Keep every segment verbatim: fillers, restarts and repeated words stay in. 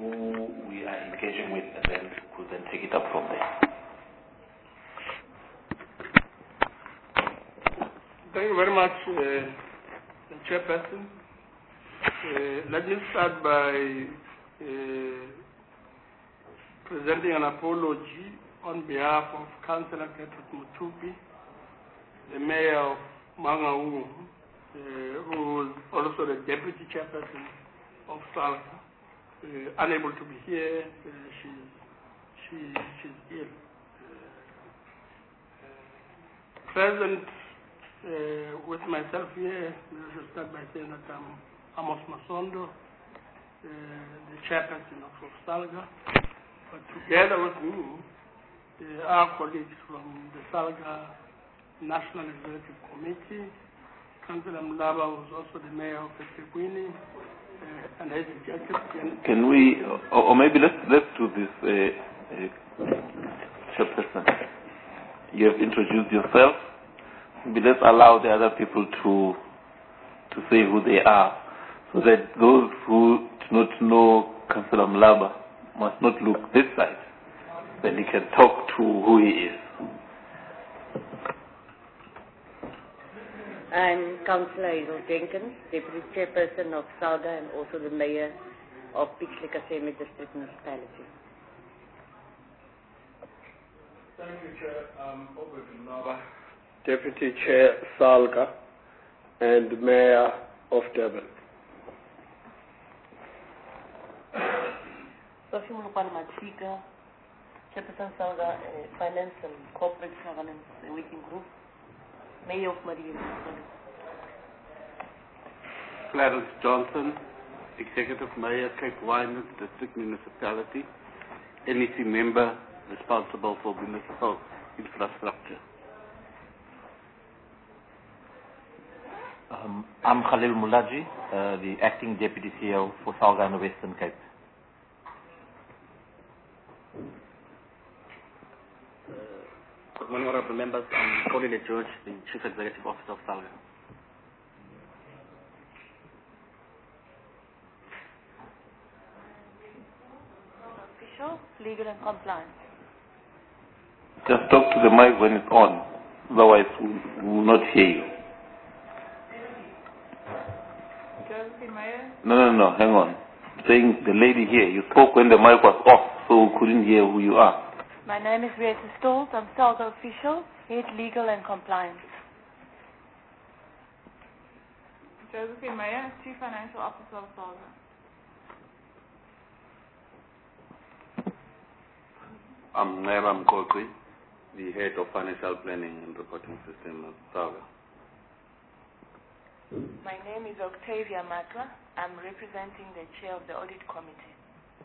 who we are engaging with, and then we'll then take it up from there. Thank you very much, uh, Chairperson. Uh, let me start by uh, presenting an apology on behalf of Councillor Gertrude Mutupi, the Mayor of Mangaung, uh, who is also the Deputy Chairperson of SALGA, uh, unable to be here. Uh, she's, she, she's ill. Uh, present uh, with myself here, I should start by saying that I'm Amos Masondo, uh, the Chairperson of SALGA. But together with me, uh, our colleagues from the SALGA National Executive Committee, Councillor Mlaba was also the Mayor of eThekwini, uh, and his executive. Can we, or, or maybe let's, let's do this, uh, uh, Chairperson. You have introduced yourself. Maybe let's allow the other people to to say who they are, so that those who do not know Councillor Mlaba must not look this side. Then he can talk to who he is. I'm Councillor Hazel Jenkins, Deputy Chairperson of SALGA and also the Mayor of Pixley-Kaseme District Municipality. Thank you, Chair. I'm Obert Mlaba, Deputy Chair SALGA and Mayor of Durban. Sophie Mulupane Matsika, Chairperson SALGA uh, Finance and Corporate Governance Working Group, Mayor of Marion. Clarence Johnson, Executive Mayor, Cape Winelands District Municipality, N E C member responsible for municipal infrastructure. Um, I'm Khalil Mulaji, uh, the Acting Deputy C E O for SALGA in the Western Cape. Uh, good morning, honorable members. I'm Colin George, the Chief Executive Officer of SALGA. Official, legal and compliance. Just talk to the mic when it's on, otherwise we will not hear you. No, no, no, hang on. I'm saying the lady here, you spoke when the mic was off, so we couldn't hear who you are. My name is Rita Stolz. I'm SALGA official, head legal and compliance. Josephine Meyer, Chief Financial Officer of SALGA. I'm Nairam Kokri, the Head of Financial Planning and Reporting System of SALGA. My name is Octavia Matwa. I'm representing the Chair of the Audit Committee.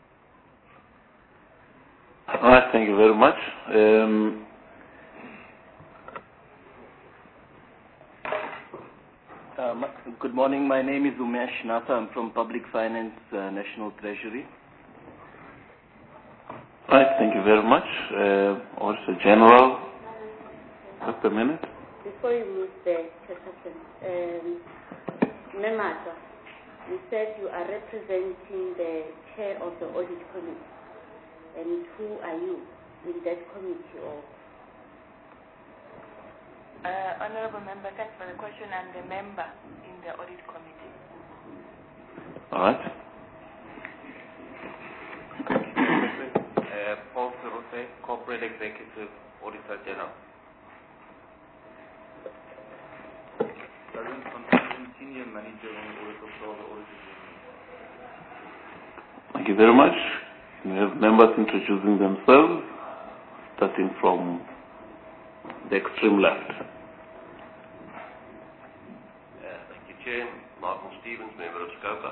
All right, thank you very much. Um, um, good morning. My name is Umesh Natha. I'm from Public Finance, uh, National Treasury. All right, thank you very much. Uh, also, General, just a minute. Before you move there, um, Memata, you said you are representing the Chair of the Audit Committee. And who are you in that committee? Or uh, Honorable Member, thanks for the question. I'm the member in the Audit Committee. All right. uh, Paul Ferrose, Corporate Executive Auditor General. Senior Manager on the Audit of SALGA Auditor General. Thank you very much. We have members introducing themselves, starting from the extreme left. Uh, thank you, Chair. Martin Stevens, member of SCOPA.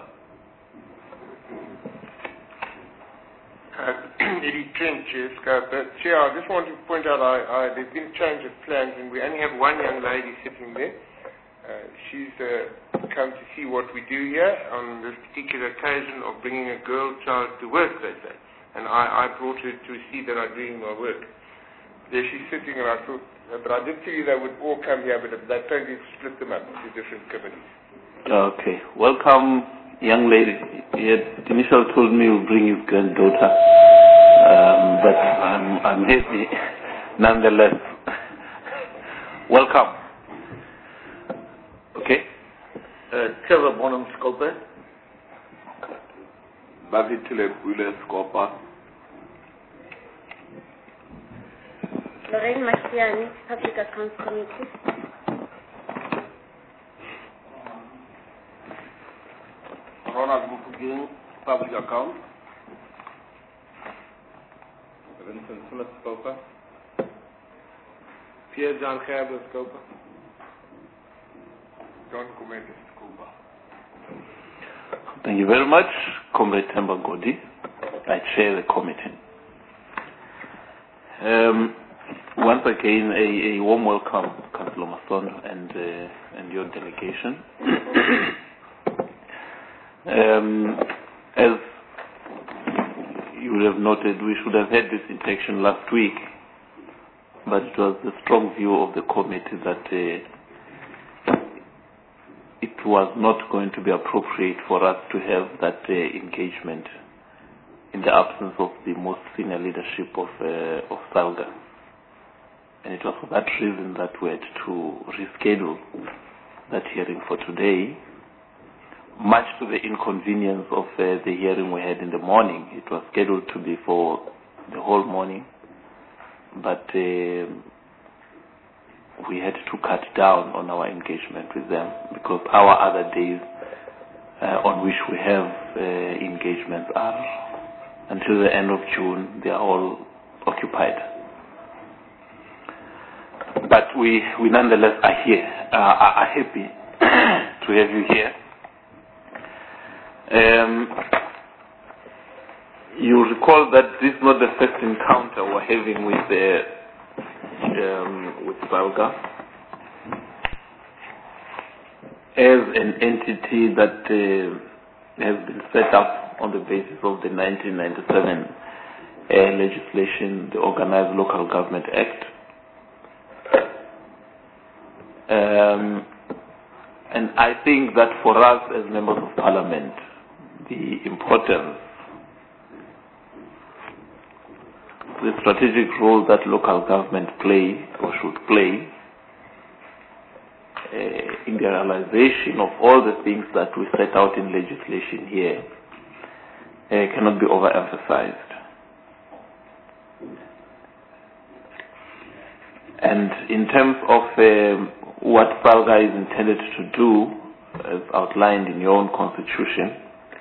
Uh, Eddie Trent, Chair, SCOPA. Chair, I just want to point out I, I, there's been a change of plans, and we only have one young lady sitting there. Uh, she's uh, come to see what we do here on this particular occasion of bringing a girl child to work, they say. And I, I brought her to see that I'm doing my work. There she's sitting, and I thought, uh, but I did tell you they would all come here, but they totally split them up into different committees. Okay. Welcome, young lady, he had initially told me he'll bring his granddaughter, um, but I'm, I'm happy nonetheless. Welcome. Okay. Uh, Trevor Bonham Scoper. Bavitile Bule Scoper. Lorraine Machiani, Public Accounts Committee. Ronald Mufugin, Public Accounts. Vincent Smith Scoper. Pierre John Gerber Scoper. John Kumeti Scoper. Thank you very much, Comrade Temba Godi. I chair the committee. Um, once again, a, a warm welcome, Councillor Masondo and uh, and your delegation. um, as you would have noted, we should have had this interaction last week, but it was the strong view of the committee that uh, it was not going to be appropriate for us to have that uh, engagement in the absence of the most senior leadership of uh, of SALGA. And it was for that reason that we had to reschedule that hearing for today, much to the inconvenience of uh, the hearing we had in the morning. It was scheduled to be for the whole morning, but uh, we had to cut down on our engagement with them because our other days uh, on which we have uh, engagements are until the end of June. They are all occupied. But we, we nonetheless are here, uh, are, are happy to have you here. Um, you recall that this is not the first encounter we're having with the um, with SALGA as an entity that uh, has been set up on the basis of the nineteen ninety-seven uh, legislation, the Organized Local Government Act. Um, and I think that for us as members of parliament, the importance, the strategic role that local government play or should play uh, in the realization of all the things that we set out in legislation here uh, cannot be overemphasized. And in terms of um, what SALGA is intended to do, as outlined in your own constitution,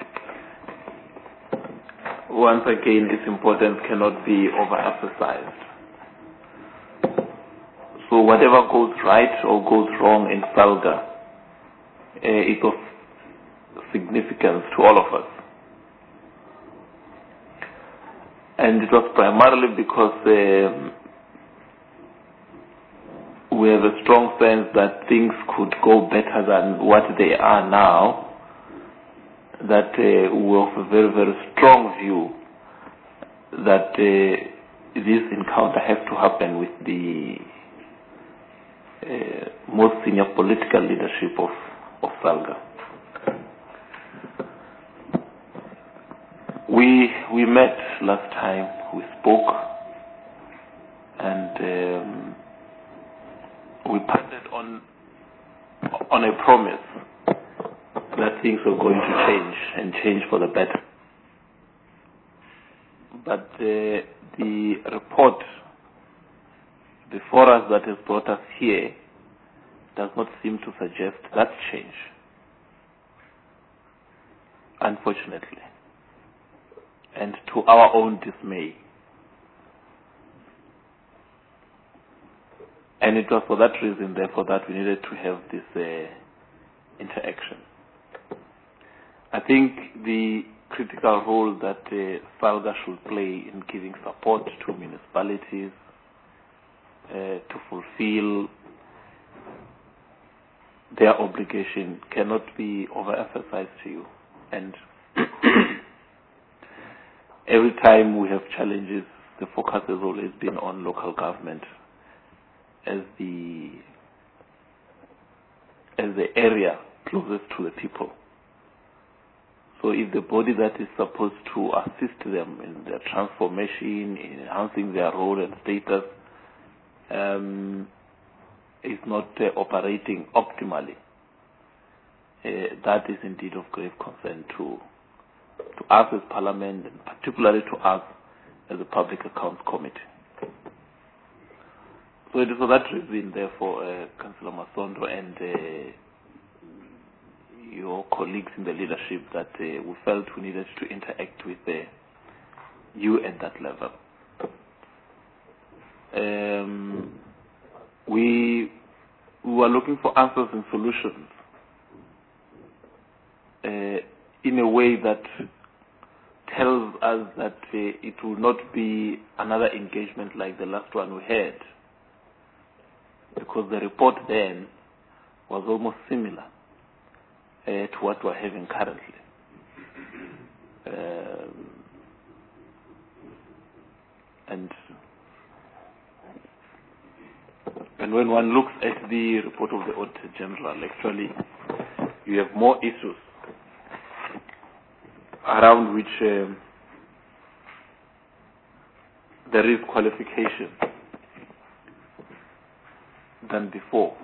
once again, its importance cannot be overemphasized. So whatever goes right or goes wrong in SALGA uh, is of significance to all of us. And it was primarily because um, we have a strong sense that things could go better than what they are now, that uh, we have a very, very strong view that uh, this encounter has to happen with the uh, most senior political leadership of, of SALGA. We, we met last time, we spoke, and um, we parted on on a promise that things were going to change and change for the better. But uh, the report before us that has brought us here does not seem to suggest that change, unfortunately, and to our own dismay. And it was for that reason, therefore, that we needed to have this uh, interaction. I think the critical role that uh, SALGA should play in giving support to municipalities uh, to fulfill their obligation cannot be overemphasized to you. And every time we have challenges, the focus has always been on local government as the as the area closest to the people. So if the body that is supposed to assist them in their transformation, in enhancing their role and status, um, is not uh, operating optimally, uh, that is indeed of grave concern to, to us as Parliament, and particularly to us as the Public Accounts Committee. So it is for that reason, therefore, uh, Councillor Masondo and uh, your colleagues in the leadership, that uh, we felt we needed to interact with uh, you at that level. Um, we, we were looking for answers and solutions uh, in a way that tells us that uh, it will not be another engagement like the last one we had, because the report then was almost similar uh, to what we're having currently. Um, and and when one looks at the report of the Auditor General, actually, you have more issues around which um, there is qualification than before.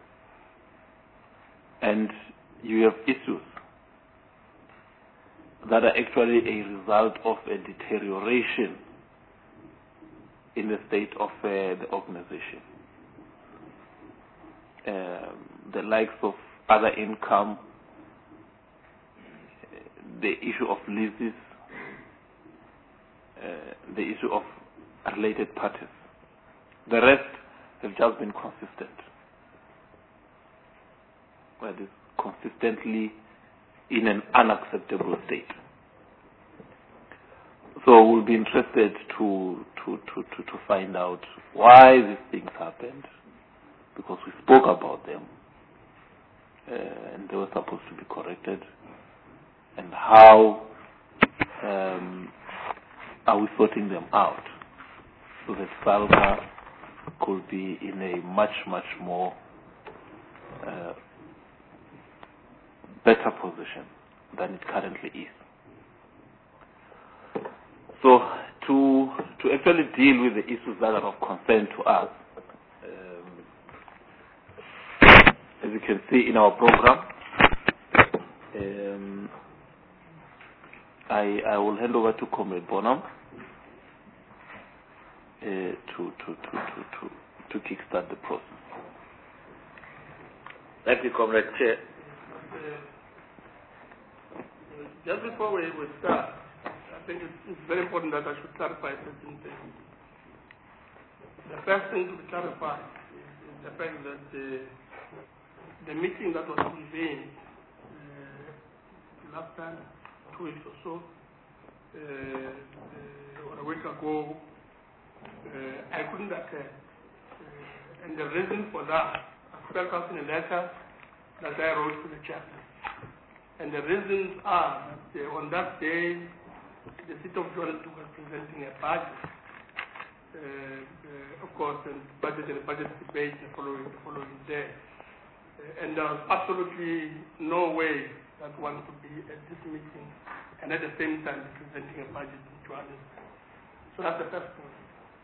And you have issues that are actually a result of a deterioration in the state of uh, the organization. Um, the likes of other income, the issue of leases, uh, the issue of related parties. The rest have just been consistent. Well, it's consistently in an unacceptable state. So we'll be interested to to, to, to, to find out why these things happened, because we spoke about them uh, and they were supposed to be corrected, and how um, are we sorting them out so that SALGA could be in a much, much more uh, better position than it currently is. So to to actually deal with the issues that are of concern to us, um, as you can see in our program, um, I I will hand over to Comrade Bonham uh, to, to, to, to, to, to kickstart the process. Thank you, Comrade Chair. Just before we, we start, I think it's, it's very important that I should clarify certain things. The first thing to be clarified is, is the fact that the, the meeting that was convened uh, last time, two weeks or so, uh, uh, or a week ago, uh, I couldn't attend. Uh, and the reason for that, I spelled out in a letter that I wrote to the chaplain. And the reasons are that uh, on that day, the city of Johannesburg was presenting a budget, uh, uh, of course, and budget and budget debate the following, the following day. Uh, and there was absolutely no way that one could be at this meeting and at the same time presenting a budget in Johannesburg. So that's the first point.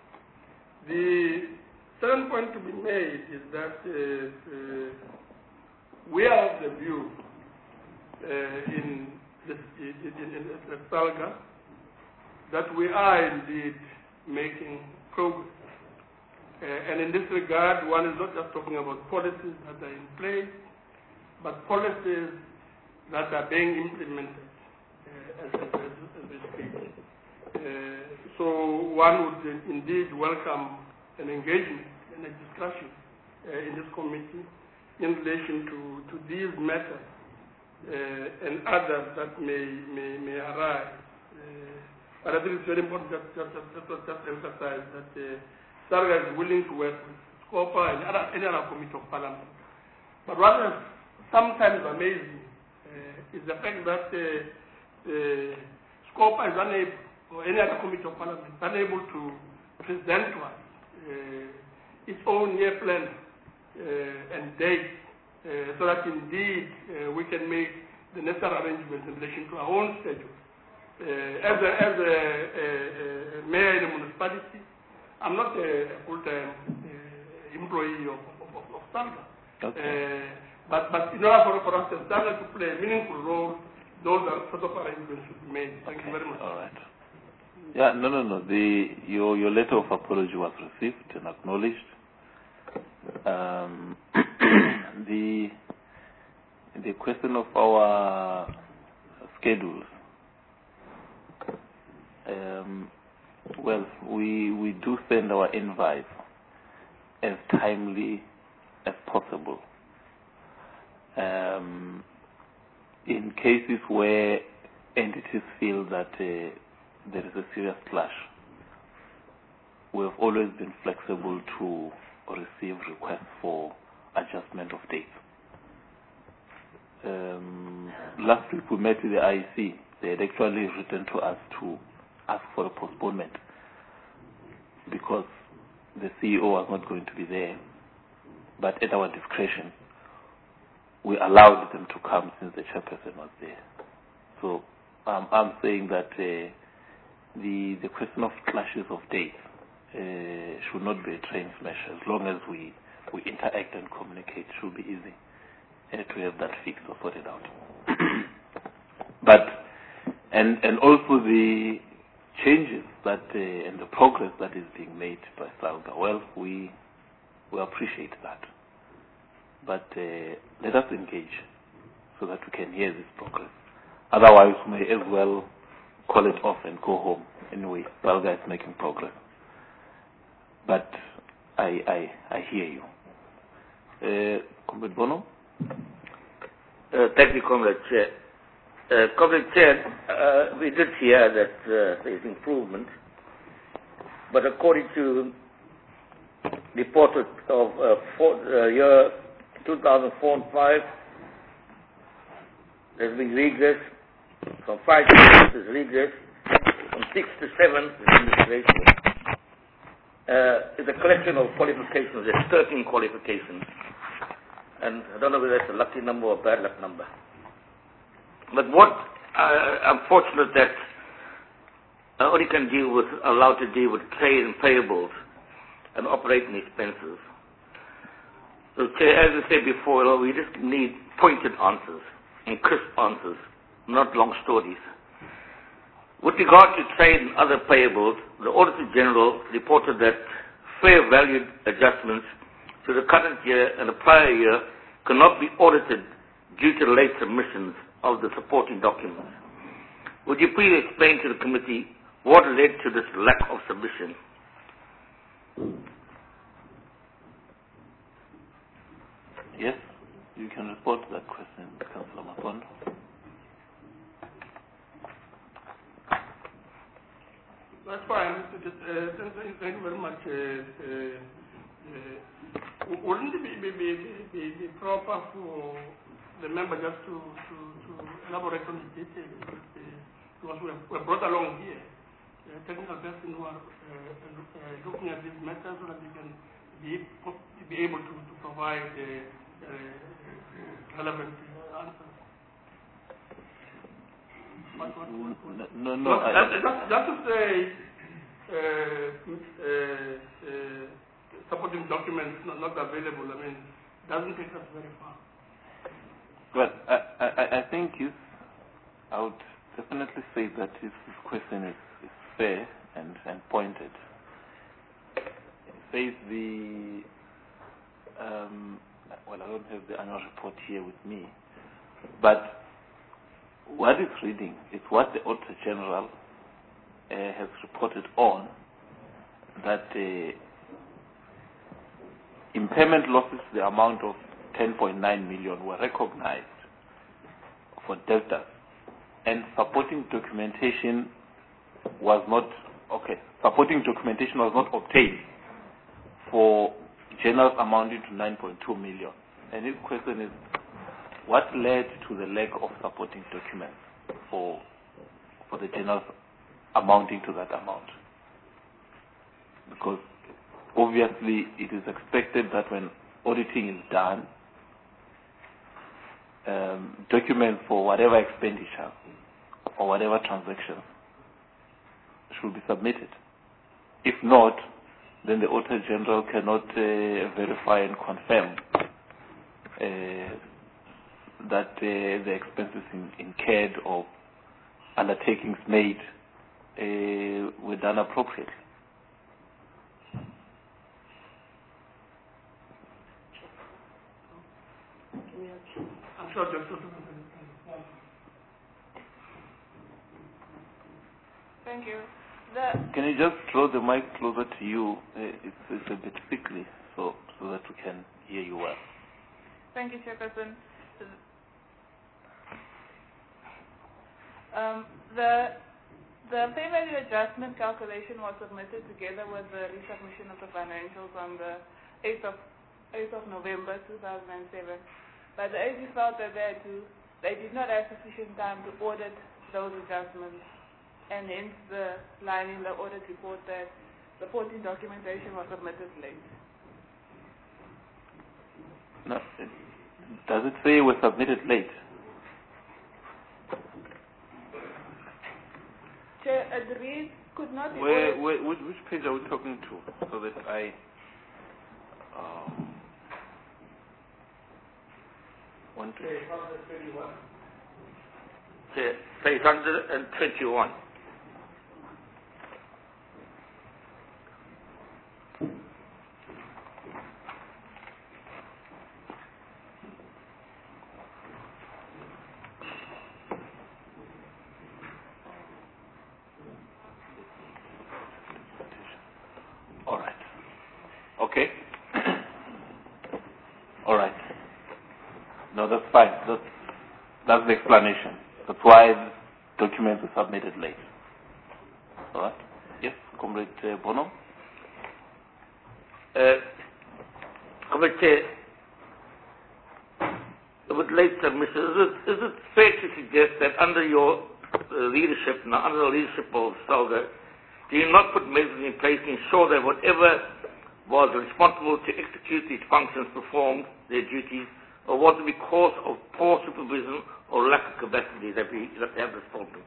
The second point to be made is that uh, uh, we are of the view uh, in the in, in, in, in SALGA that we are indeed making progress. Uh, and in this regard, one is not just talking about policies that are in place, but policies that are being implemented uh, as, as, as we speak. Uh, so one would indeed welcome an engagement and a discussion uh, in this committee in relation to, to these matters uh, and others that may, may, may arise. Uh, but I think it's very important that just, just, just, just emphasize that uh, SALGA is willing to work with SCOPA and other, any other committee of parliament. But what is sometimes amazing uh, is the fact that uh, uh, SCOPA is unable, or any other committee of parliament, is unable to present to us uh, its own year plan uh, and date, uh, so that indeed uh, we can make the necessary arrangements in relation to our own schedule. Uh, as a, as a, a, a mayor in the municipality, I'm not a full-time uh, employee of, of, of, of SALGA. Okay. Uh, but, but in order for, for us to SALGA to play a meaningful role, those are sort of arrangements should be made. Thank okay. you very much. All right. Yeah, no, no, no. The, your, your letter of apology was received and acknowledged. Um, the, the question of our schedules, um, well, we, we do send our invites as timely as possible. Um, in cases where entities feel that uh, there is a serious clash, we have always been flexible to receive requests for adjustment of dates. Um, last week we met with the I E C. They had actually written to us to ask for a postponement because the C E O was not going to be there. But at our discretion, we allowed them to come since the chairperson was there. So um, I'm saying that uh, the the question of clashes of dates uh, should not be a train smash. As long as we, we interact and communicate, it should be easy uh, to have that fixed or sorted out. But and and also the changes that uh, and the progress that is being made by SALGA, well, we we appreciate that. But uh, let us engage so that we can hear this progress. Otherwise, we may as well call it off and go home. Anyway, SALGA is making progress. But I I, I hear you. Uh, Comrade Bono? Uh, thank you, Comrade Chair. Uh, Comrade Chair, uh, we did hear that uh, there is improvement, but according to the report of uh, for, uh, year two thousand four and five, there's been regress. From five to six is regress. From six to seven is administration. Uh, it's a collection of qualifications. There's thirteen qualifications. And I don't know whether that's a lucky number or a bad luck number. But what uh, I'm fortunate that I only can deal with, allowed to deal with trade and payables and operating expenses. So, Chair, as I said before, you know, we just need pointed answers and crisp answers, not long stories. With regard to trade and other payables, the Auditor General reported that fair value adjustments to the current year and the prior year cannot be audited due to late submissions of the supporting documents. Would you please explain to the committee what led to this lack of submission? Yes, you can respond to that question, Councillor Mapondo. That's fine. Just, uh, thank, thank you very much. Uh, uh, uh, wouldn't it be, be, be, be, be proper for the member just to, to, to elaborate on the details? Because we are, we are brought along here, uh, technical person who are uh, uh, looking at these matters so that they can be, be able to, to provide uh, uh, relevant answers. What, what, what, what? No, no, no I, just, just to say, uh, uh, uh, supporting documents not, not available, I mean, doesn't take us very far. Well, I, I, I think it's, I would definitely say that this question is, is fair and, and pointed. It says the, um, well, I don't have the annual report here with me, but what it's reading is what the Auditor General uh, has reported on, that uh, impairment losses, the amount of ten point nine million were recognized for deltas, and supporting documentation was not, okay, supporting documentation was not obtained for journals amounting to nine point two million. And his question is, what led to the lack of supporting documents for for the journals amounting to that amount? Because obviously it is expected that when auditing is done, um, documents for whatever expenditure or whatever transaction should be submitted. If not, then the Auditor General cannot uh, verify and confirm uh, that uh, the expenses in, incurred or undertakings made uh, were done appropriately. I'm sure Doctor Thank you. The Can you just draw the mic closer to you? Uh, it's, it's a bit thickly, so so that we can hear you well. Thank you, Chairperson. Um, the the pay value adjustment calculation was submitted together with the resubmission of the financials on the eighth of November two thousand seven. But the A G felt that they, had to, they did not have sufficient time to audit those adjustments, and hence the line in the audit report that supporting documentation was submitted late. No, it, does it say it was submitted late? Chair, it reads, could not be Where, audited. where, which, which page are we talking to? So that I... Um, one, two, Page one hundred twenty-one. All right. Okay. All right. No, that's fine. That's, that's the explanation. That's why the documents were submitted late. All right. Yes, Comrade uh, Bono. Uh, Comrade Chair, with late submission, is it, is it fair to suggest that under your uh, leadership, now under the leadership of SALGA, do you not put measures in place to ensure that whatever was responsible to execute these functions performed their duties, or was it because of poor supervision or lack of capacity that we that they have responded?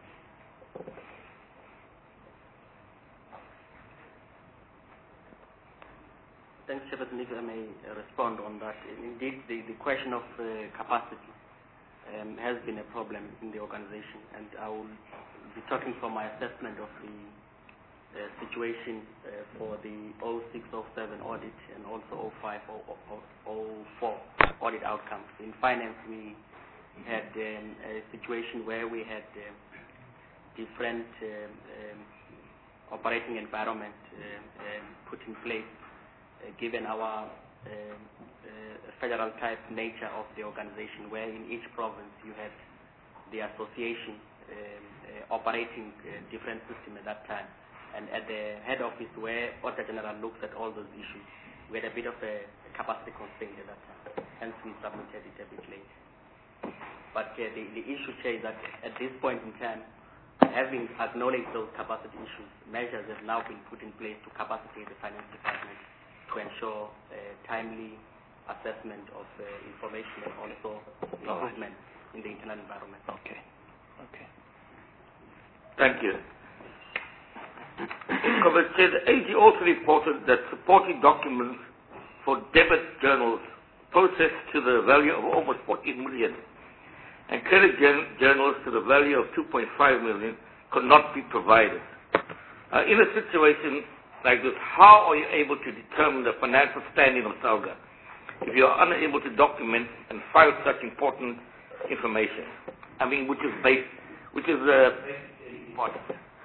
Thanks, Chairperson, if I may uh, respond on that. Indeed, the, the question of uh, capacity um, has been a problem in the organization, and I will be talking from my assessment of the uh, situation uh, for the oh six oh seven audit and also oh five oh four audit outcomes. In finance, we had um, a situation where we had uh, different um, um, operating environment um, um, put in place uh, given our um, uh, federal type nature of the organization, where in each province you had the association um, uh, operating uh, different system at that time. And at the head office, where Auditor General looks at all those issues, we had a bit of a, a capacity constraint at that time. Hence, we submitted it a bit late. But uh, the, the issue here is that at this point in time, having acknowledged those capacity issues, measures have now been put in place to capacitate the finance department to ensure uh, timely assessment of uh, information and also improvement in the internal environment. Okay. Okay. Thank you. Comrade Chair, the A G also reported that supporting documents for debit journals processed to the value of almost forty million and credit journals to the value of two point five million could not be provided. Uh, in a situation like this, how are you able to determine the financial standing of SALGA if you are unable to document and file such important information? I mean, which is based, which is uh, important.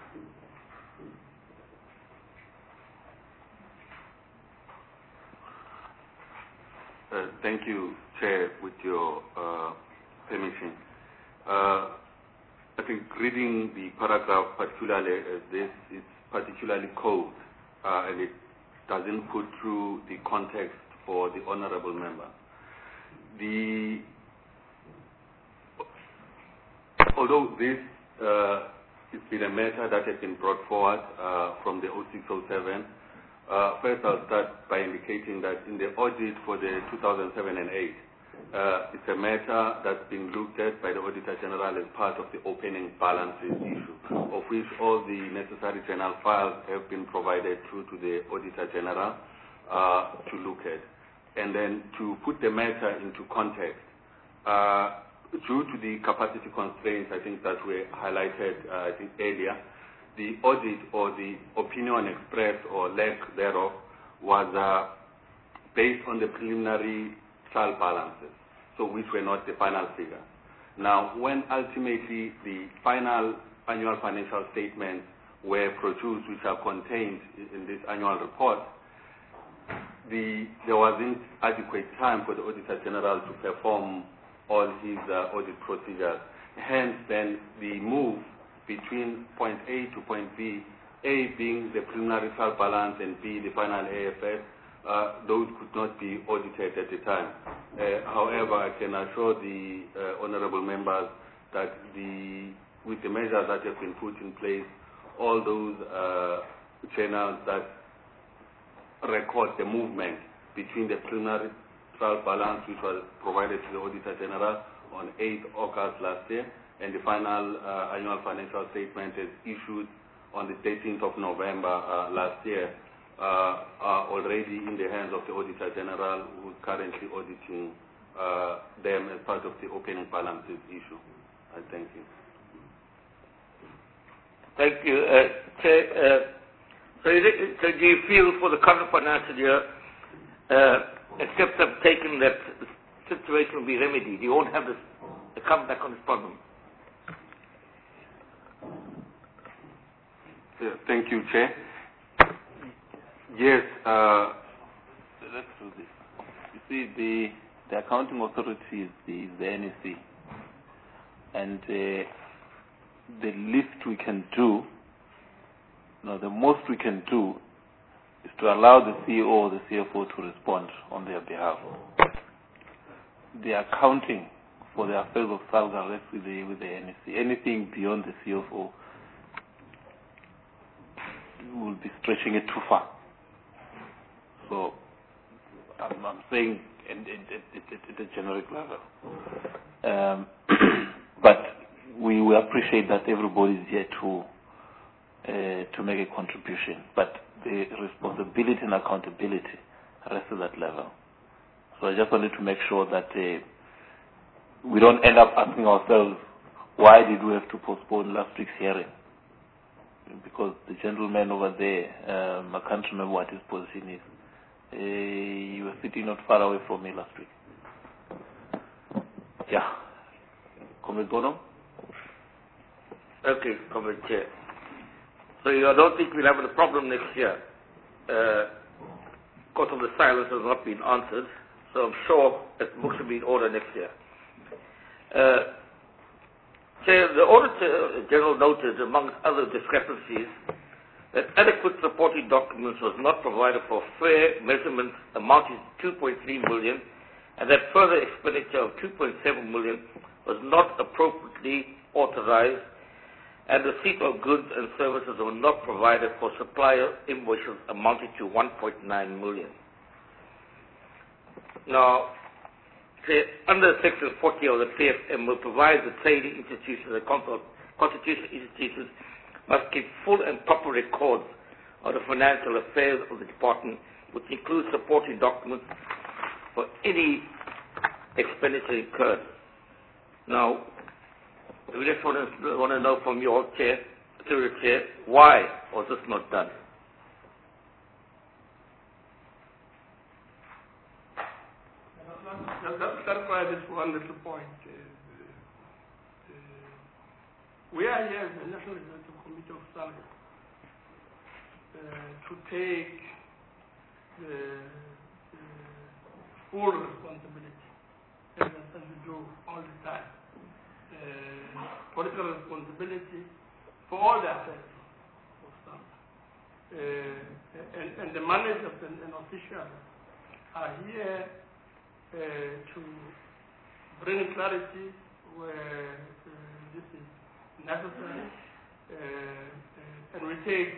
Uh, thank you, Chair, with your uh, permission. Uh, I think reading the paragraph particularly as this is particularly cold uh, and it doesn't put through the context for the honorable member. The although this uh, has been a matter that has been brought forward uh, from the oh six oh seven, Uh, first, I'll start by indicating that in the audit for the two thousand seven and eight, Uh, it's a matter that's being looked at by the Auditor General as part of the opening balances issue, of which all the necessary journal files have been provided through to the Auditor General uh, to look at. And then to put the matter into context, uh, due to the capacity constraints, I think that were highlighted, uh, I think earlier, the audit or the opinion expressed or lack thereof was uh, based on the preliminary trial balances, so which were not the final figures. Now, when ultimately the final annual financial statements were produced, which are contained in this annual report, the, there wasn't adequate time for the Auditor General to perform all his uh, audit procedures. Hence, then, the move between point A to point B, A being the preliminary trial balance and B the final A F S, uh, those could not be audited at the time. Uh, however, I can assure the uh, honorable members that the, with the measures that have been put in place, all those uh, channels that record the movement between the preliminary trial balance, which was provided to the Auditor General on eighth August last year, and the final uh, annual financial statement is issued on the thirteenth of November uh, last year, uh, are already in the hands of the Auditor General, who is currently auditing uh, them as part of the opening balances issue. I thank you. Thank you. Uh, Chair, uh, so, is it, so do you feel for the current financial year, uh, except have taken that the situation will be remedied, you won't have this, to come back on this problem? Yeah, thank you, Chair. Yes, uh, let's do this. You see, the, the accounting authority is the, is the N E C, and uh, the least we can do, no, the most we can do is to allow the C E O or the C F O to respond on their behalf. The accounting for the affairs of SALGA rests with the, with the N E C. Anything beyond the C F O will be stretching it too far. So I'm, I'm saying at, at, at a generic level. Um, but we, we appreciate that everybody is here to uh, to make a contribution. But the responsibility and accountability rests at that level. So I just wanted to make sure that uh, we don't end up asking ourselves, why did we have to postpone last week's hearing? Because the gentleman over there, um, I can't remember what his position is. Uh, you were sitting not far away from me last week. Yeah. Comrade Bonham? Okay, Comrade Chair. So you don't think we'll have a problem next year? Uh, because of the silence has not been answered, so I'm sure that books will be in order next year. Uh, Chair, the Auditor General noted, among other discrepancies, that adequate supporting documents was not provided for fair measurement amounting to two point three million, and that further expenditure of two point seven million was not appropriately authorized, and receipt of goods and services were not provided for supplier invoices amounting to one point nine million. Now, under Section forty of the P F M will provide the trading institutions and constitutional institutions must keep full and proper records of the financial affairs of the department, which includes supporting documents for any expenditure incurred. Now, we just want to, want to know from your chair, Secretary Chair, why was this not done? Let's clarify this one little point. Uh, uh, we are here as the National Executive Committee of SALGA uh, to take the, the full responsibility, as, as we do all the time. Uh, political responsibility for all the affairs of SALGA. Uh, and, and the managers and, and officials are here Uh, to bring clarity where uh, this is necessary, uh, uh, and we take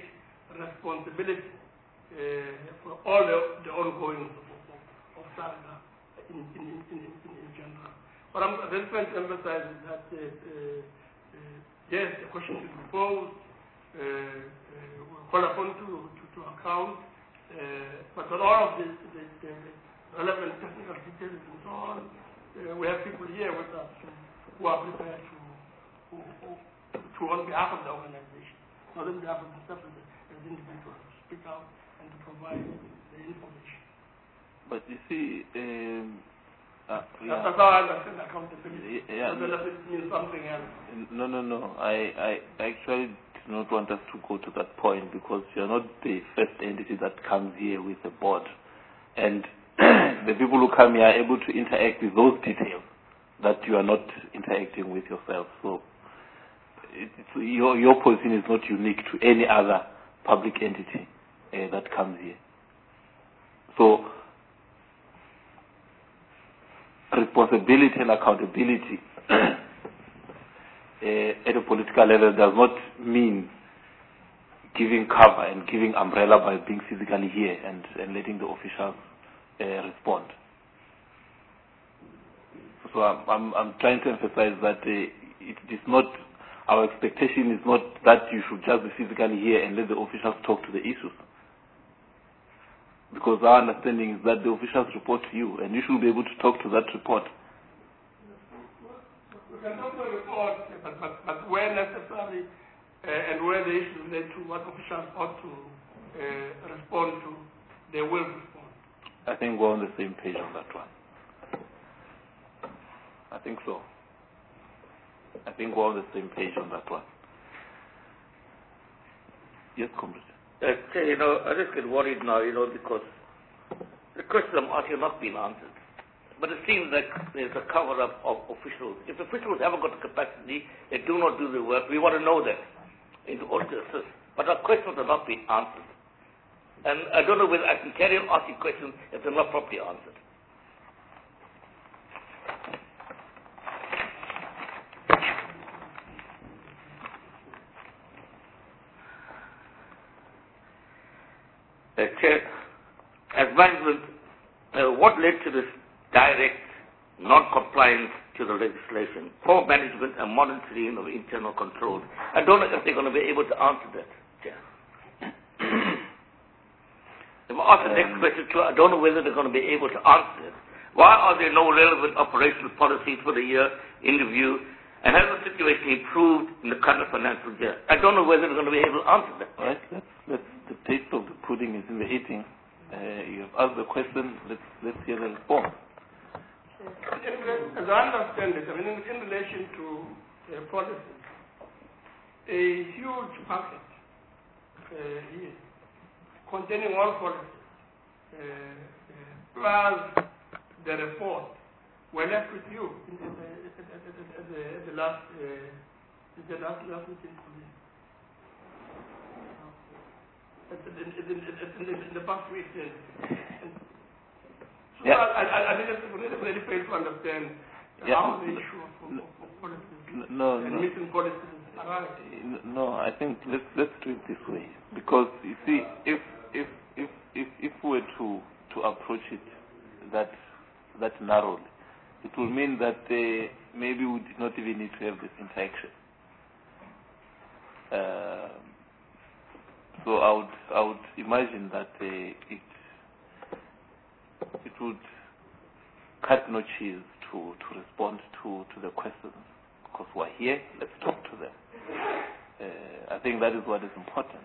responsibility uh, for all the, the ongoing of, of, of SALGA in, in, in, in, in general. What I'm then trying to emphasize is that uh, uh, uh, yes, the question should be posed, uh, uh, call upon to, to, to account, uh, but with all of this, the, the relevant technical details and so on, uh, we have people here with us who are prepared to, who, who, to on behalf of the organization, not on behalf of themselves as, as individuals, to speak out and to provide the information. But you see, um, uh, yeah. That's how I understand accountability. Yeah, so does it mean something else? No, no, no. I, I actually do not want us to go to that point because you're not the first entity that comes here with a board. And the people who come here are able to interact with those details that you are not interacting with yourself. So it, it's, your, your position is not unique to any other public entity uh, that comes here. So responsibility and accountability uh, at a political level does not mean giving cover and giving umbrella by being physically here and, and letting the officials uh, respond. So I'm, I'm, I'm trying to emphasize that uh, it is not, our expectation is not that you should just be physically here and let the officials talk to the issues. Because our understanding is that the officials report to you and you should be able to talk to that report. We can talk to a report, but, but, but where necessary uh, and where the issues relate to what officials ought to uh, respond to, they will respond. I think we're on the same page on that one. I think so. I think we're on the same page on that one. Yes, comrade. Uh, you know, I just get worried now, you know, because the questions I'm asking have not been answered. But it seems like there's a cover-up of officials. If officials haven't got the capacity, they do not do the work, we want to know that in order to assist. But our questions have not been answered. And I don't know whether I can carry on asking questions if they're not properly answered. Uh, Chair, as management, uh, what led to this direct non-compliance to the legislation? Poor management and monitoring of internal controls. I don't know if they're going to be able to answer that, Chair. If I ask the next question too, I don't know whether they're going to be able to answer it. Why are there no relevant operational policies for the year in review? And has the situation improved in the current financial year? I don't know whether they're going to be able to answer that. All right, let's, let's, the taste of the pudding is in the eating. Uh, you have asked the question, let's, let's hear the response. As I understand it, I mean, in, in relation to uh, policies, a huge packet uh, here containing all policies, uh, uh, plus the report, were left with you in the, at, the, at, the, at the last, uh, the last, last meeting. In, in, in, in the past week. And, and so yeah. I, I, I didn't really, really fail to understand yeah. how the issue of, of, of policies no, and no. missing policies arise. No, I think let's let's do it this way. Because you see, if if if if, if we were to to approach it that that narrowly, it will mean that uh, maybe we did not even need to have this interaction. Uh, So I would, I would imagine that uh, it, it would cut no cheese to, to respond to, to the questions because we're here. Let's talk to them. Uh, I think that is what is important.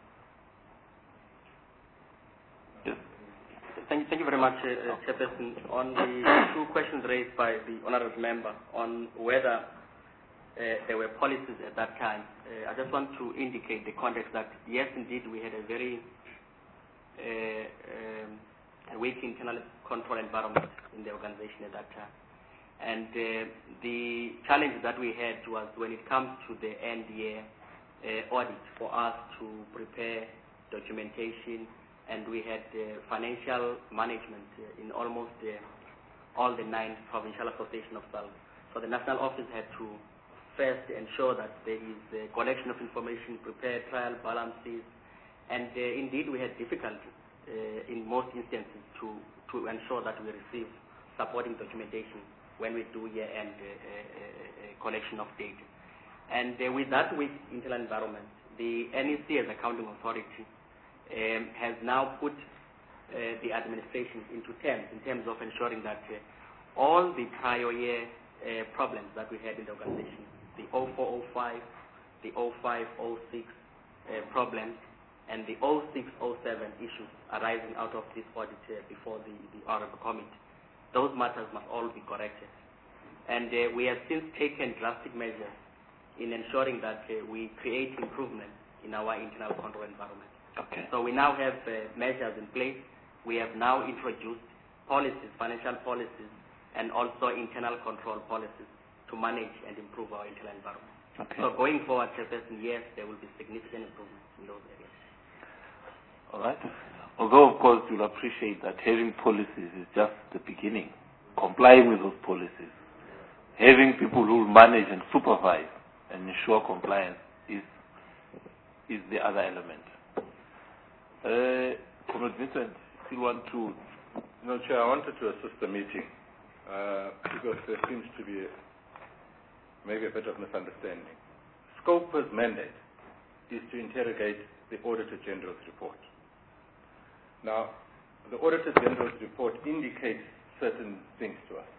Yes. Thank you, thank you very much, uh, Chairperson. On the two questions raised by the honourable member on whether Uh, there were policies at that time. Uh, I just want to indicate the context that, yes, indeed, we had a very uh, um, a weak internal control environment in the organization at that time. And uh, the challenge that we had was when it comes to the end year uh, audit for us to prepare documentation, and we had uh, financial management uh, in almost uh, all the nine provincial associations of SALGA. So the national office had to first ensure that there is a collection of information, prepare trial balances, and uh, indeed we had difficulty uh, in most instances to, to ensure that we receive supporting documentation when we do year-end uh, uh, uh, collection of data. And uh, with that, with internal environment, the N E C as accounting authority um, has now put uh, the administration into terms, in terms of ensuring that uh, all the prior year uh, problems that we had in the organization, the oh four oh five, the oh five oh six uh, problems, and the oh six oh seven issues arising out of this audit uh, before the, the Honorable Committee, those matters must all be corrected. And uh, we have since taken drastic measures in ensuring that uh, we create improvements in our internal control environment. Okay. So we now have uh, measures in place. We have now introduced policies, financial policies, and also internal control policies to manage and improve our internal environment. Okay. So going forward, Chairperson, yes, there will be significant improvements in those areas. All right. Although, of course, you'll appreciate that having policies is just the beginning. Complying with those policies, having people who manage and supervise and ensure compliance is is the other element. Uh, Comrade Vincent, you want to? No, Chair, I wanted to assist the meeting uh, because there seems to be a, maybe a bit of misunderstanding. SCOPA's mandate is to interrogate the Auditor General's report. Now, the Auditor General's report indicates certain things to us.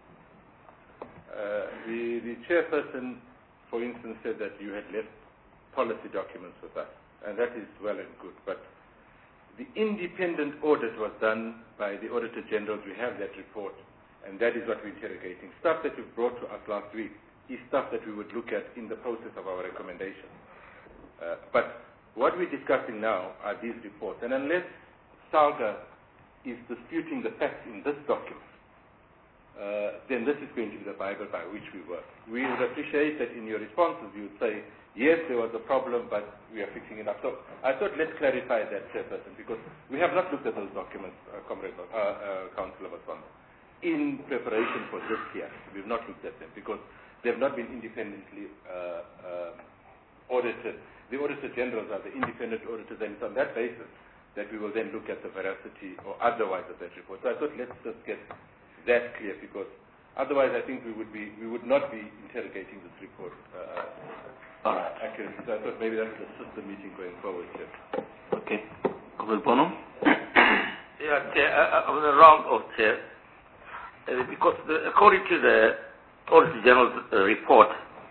Uh, the, the chairperson, for instance, said that you had left policy documents with us, and that is well and good, but the independent audit was done by the Auditor General. We have that report, and that is what we're interrogating. Stuff that you brought to us last week is stuff that we would look at in the process of our recommendation. Uh, but what we're discussing now are these reports, and unless SALGA is disputing the facts in this document, uh, then this is going to be the Bible by which we work. We would appreciate that in your responses you would say, yes, there was a problem, but we are fixing it up. So I thought let's clarify that, Chairperson, because we have not looked at those documents, uh, Comrade, uh, uh, Councillor Maswanda, in preparation for this year. We've not looked at them because they've not been independently uh, uh, audited. The Auditor Generals are the independent auditors, and it's on that basis that we will then look at the veracity or otherwise of that report. So I thought let's just get that clear, because otherwise I think we would be we would not be interrogating this report uh, All right. accurately. So I thought maybe that would assist the meeting going forward. Chair. Okay. Comrade Bono? Yeah, Chair, I, I'm in the wrong of Chair, uh, because the, according to the Auditor General's uh, report,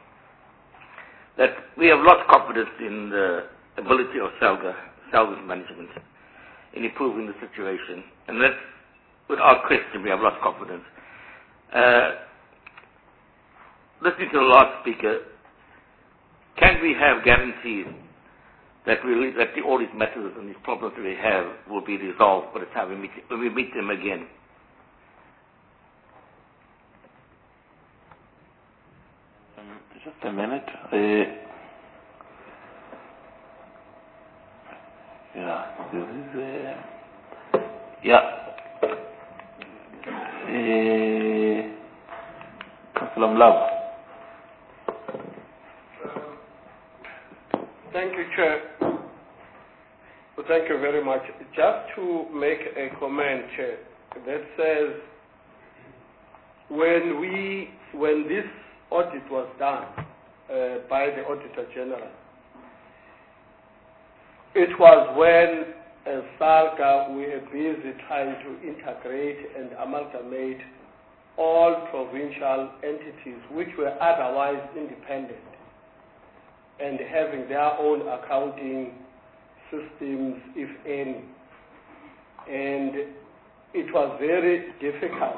that we have lost confidence in the ability of SALGA, SALGA's management, in improving the situation, and that's without question we have lost confidence. Uh, listening to the last speaker, can we have guarantees that we that the, all these matters and these problems that we have will be resolved by the time we meet when we meet them again? Um, just a minute. Uh, yeah, this is uh, yeah. Uh, Councillor Mlaba. Thank you, Chair. Well, thank you very much. Just to make a comment, Chair, that says when we when this audit was done uh, by the Auditor General, it was when as SALGA, we are busy trying to integrate and amalgamate all provincial entities which were otherwise independent and having their own accounting systems, if any. And it was very difficult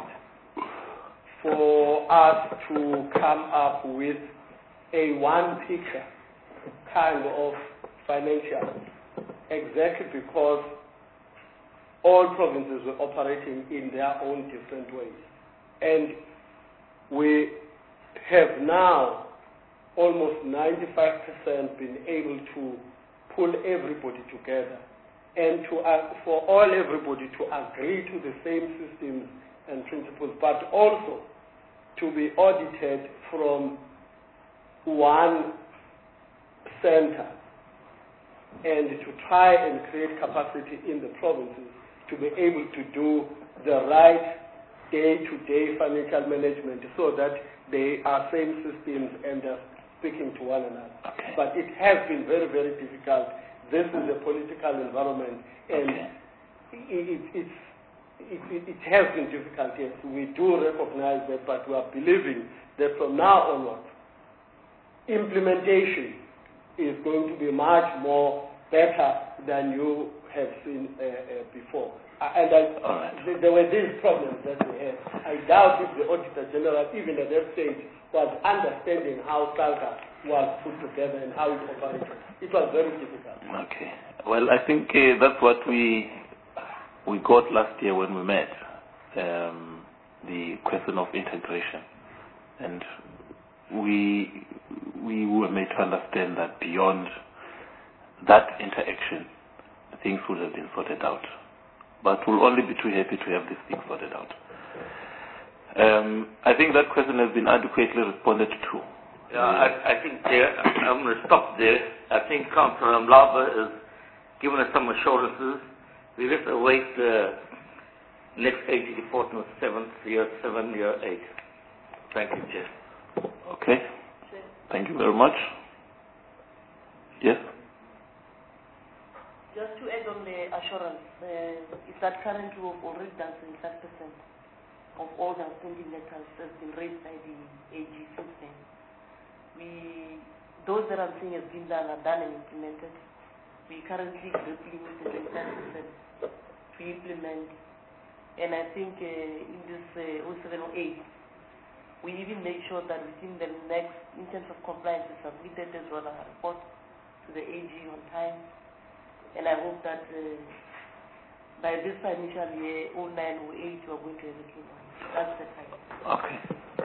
for us to come up with a one-picture kind of financial, exactly because all provinces were operating in their own different ways. And we have now almost ninety-five percent been able to pull everybody together and to uh, for all everybody to agree to the same systems and principles, but also to be audited from one center, and to try and create capacity in the provinces to be able to do the right day-to-day financial management so that they are same systems and they're speaking to one another. Okay. But it has been very, very difficult. This is a political environment, and okay. it, it, it's, it, it, it has been difficult, yes. We do recognize that, but we are believing that from now onwards, implementation is going to be much more better than you have seen uh, uh, before. Uh, and I, right. th- there were these problems that we had. I doubt if the Auditor General, even at that stage, was understanding how SALGA was put together and how it operated. It was very difficult. Okay. Well, I think uh, that's what we we got last year when we met, um, the question of integration. And we we were made to understand that beyond that interaction, things would have been sorted out. But we'll only be too happy to have these things sorted out. Um, I think that question has been adequately responded to. Yeah, I, I think there, I'm going to stop there. I think Councillor Mlaba has given us some assurances. We just await the next A G report on the seventh, year seven, year eight. Thank you, Chair. Okay. Thank you very much. Yes? Just to add on the assurance, uh, is that currently we've already done seventy-five percent of all the outstanding letters that's been raised by the A G since then. We, those that I'm saying has been done are done and implemented. We currently grappling with the twenty-five percent to implement. And I think uh, in this uh, oh seven oh eight, we even make sure that within the next, in terms of compliance, we submitted as well a report to the A G on time. And I hope that uh, by this financial year, oh nine oh eight, we are going to have it. That's the time. Okay.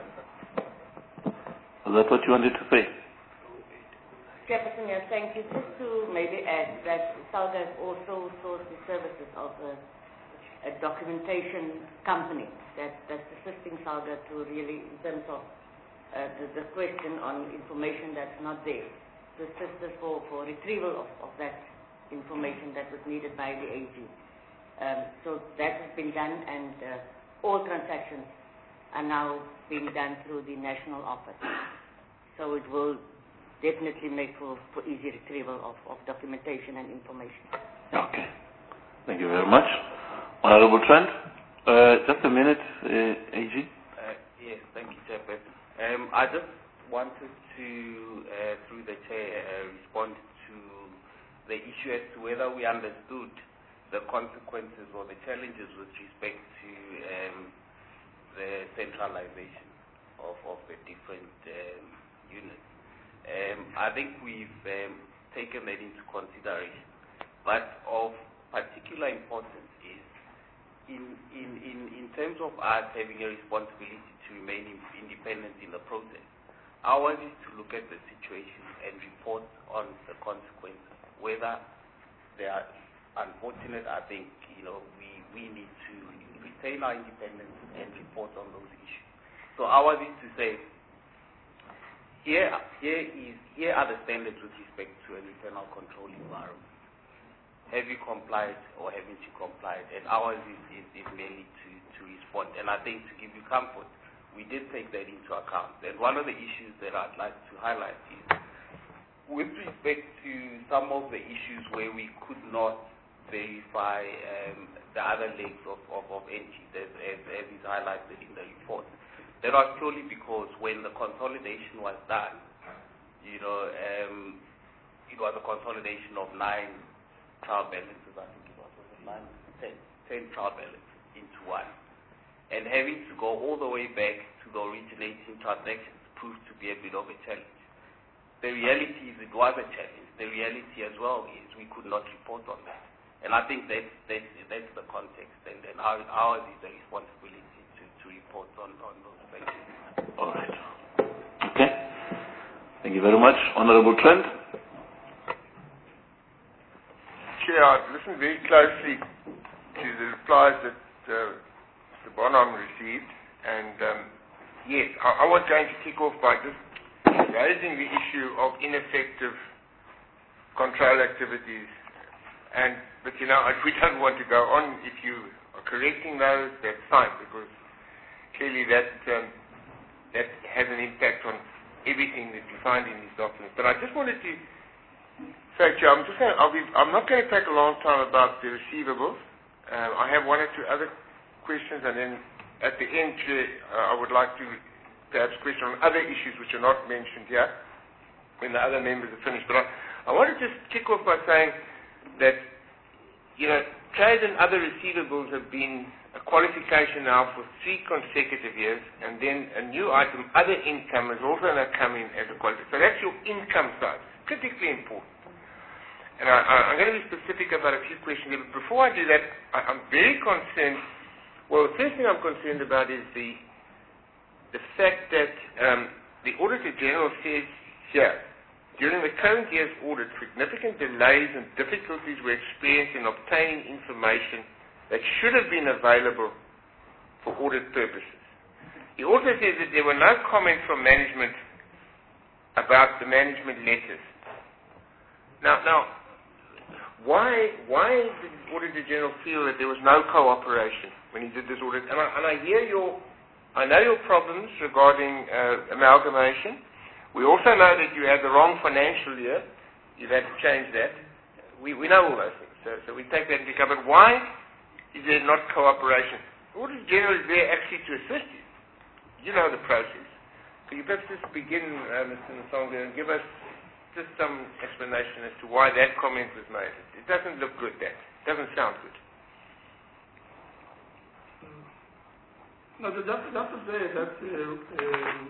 Is that what you wanted to say? Chairperson, yes, thank you. Just to maybe add that SALGA has also sourced the services of a, a documentation company that, that's assisting SALGA to really, in terms of uh, the, the question on information that's not there, to assist us for, for retrieval of, of that information that was needed by the A G. Um, so that has been done, and uh, all transactions are now being done through the national office. So it will definitely make for, for easy retrieval of, of documentation and information. Okay. Thank you very much. Honorable Trent, uh, just a minute, uh, A G. Uh, yes, thank you, Chairperson. Um, I just wanted to, uh, through the Chair, uh, respond to the issue as to whether we understood the consequences or the challenges with respect to um, the centralization of, of the different um, units. Um, I think we've um, taken that into consideration, but of particular importance is in, in, in, in terms of us having a responsibility to remain independent in the process. Ours is to look at the situation and report on the consequences. Whether they are unfortunate, I think, you know, we, we need to retain our independence and report on those issues. So ours is to say, here, here, is, here are the standards with respect to an internal control environment. Have you complied or haven't you complied? And ours is, is, is merely to, to respond. And I think to give you comfort, we did take that into account. And one of the issues that I'd like to highlight is, with respect to some of the issues where we could not verify um, the other legs of, of, of entries, as, as, as is highlighted in the report, that was purely because when the consolidation was done, you know, um, it was a consolidation of nine trial balances, I think it was, was it nine, ten, ten trial balances into one. And having to go all the way back to the originating transactions proved to be a bit of a challenge. The reality is it was a challenge. The reality as well is we could not report on that. And I think that's, that's, that's the context. And then our, ours is the responsibility to, to report on, on those things. All right. Okay. Thank you very much. Honorable Trent. Chair, I've listened very closely to the replies that uh, Mister Bonham received. And um, yes, I, I was going to kick off by just raising the issue of ineffective control activities. And, but you know, we don't want to go on. If you are correcting those, that's fine, because clearly that um, that has an impact on everything that you find in these documents. But I just wanted to say, Chair, I'm just going to, I'll be, I'm not going to take a long time about the receivables. Um, I have one or two other questions, and then at the end, Chair, uh, I would like to perhaps question on other issues which are not mentioned here when the other members are finished. But I, I want to just kick off by saying that, you know, trade and other receivables have been a qualification now for three consecutive years, and then a new item, other income, is also now come in as a qualification. So that's your income side, critically important. And I, I, I'm going to be specific about a few questions. But before I do that, I, I'm very concerned. Well, the first thing I'm concerned about is the the fact that um, the Auditor General says here, during the current year's audit, significant delays and difficulties were experienced in obtaining information that should have been available for audit purposes. He also says that there were no comments from management about the management letters. Now, now, why why did the Auditor General feel that there was no cooperation when he did this audit? And I, and I hear your, I know your problems regarding uh, amalgamation. We also know that you had the wrong financial year. You've had to change that. We, we know all those things. So, so we take that into account. But why is there not cooperation? The Auditor General is there actually to assist you. You know the process. Could you perhaps just begin, uh, Mister Nsonga, and give us just some explanation as to why that comment was made? It doesn't look good, that. It doesn't sound good. No, just, just to say that uh, um,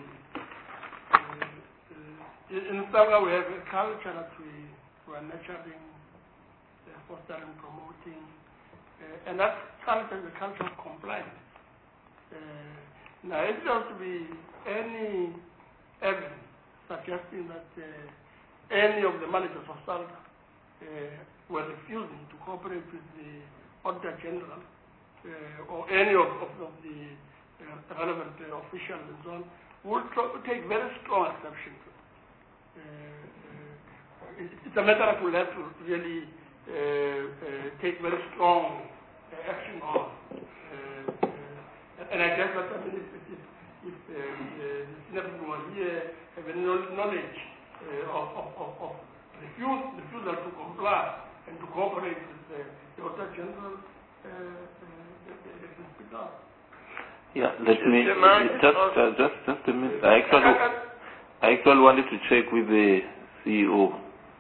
uh, in South we have a culture that we, we are nurturing, uh, fostering, promoting, uh, and that culture is a culture of compliance. Uh, now, if there to be any evidence suggesting that uh, any of the managers of SALGA uh, were refusing to cooperate with the Auditor General uh, or any of, of, of the uh, relevant uh, officials and so on, would take very strong exception to it. Uh, uh, it's a matter that we'll have to really uh, uh, take very strong uh, action on. Uh, uh, and I guess that I mean, if, if, if uh, the senior people were here have any knowledge uh, of, of, of, of refuse, refusal to comply and to cooperate with uh, the Auditor General, uh, uh, they, they can speak up. Yeah, let me just uh, just just a minute. I actually I actually wanted to check with the C E O.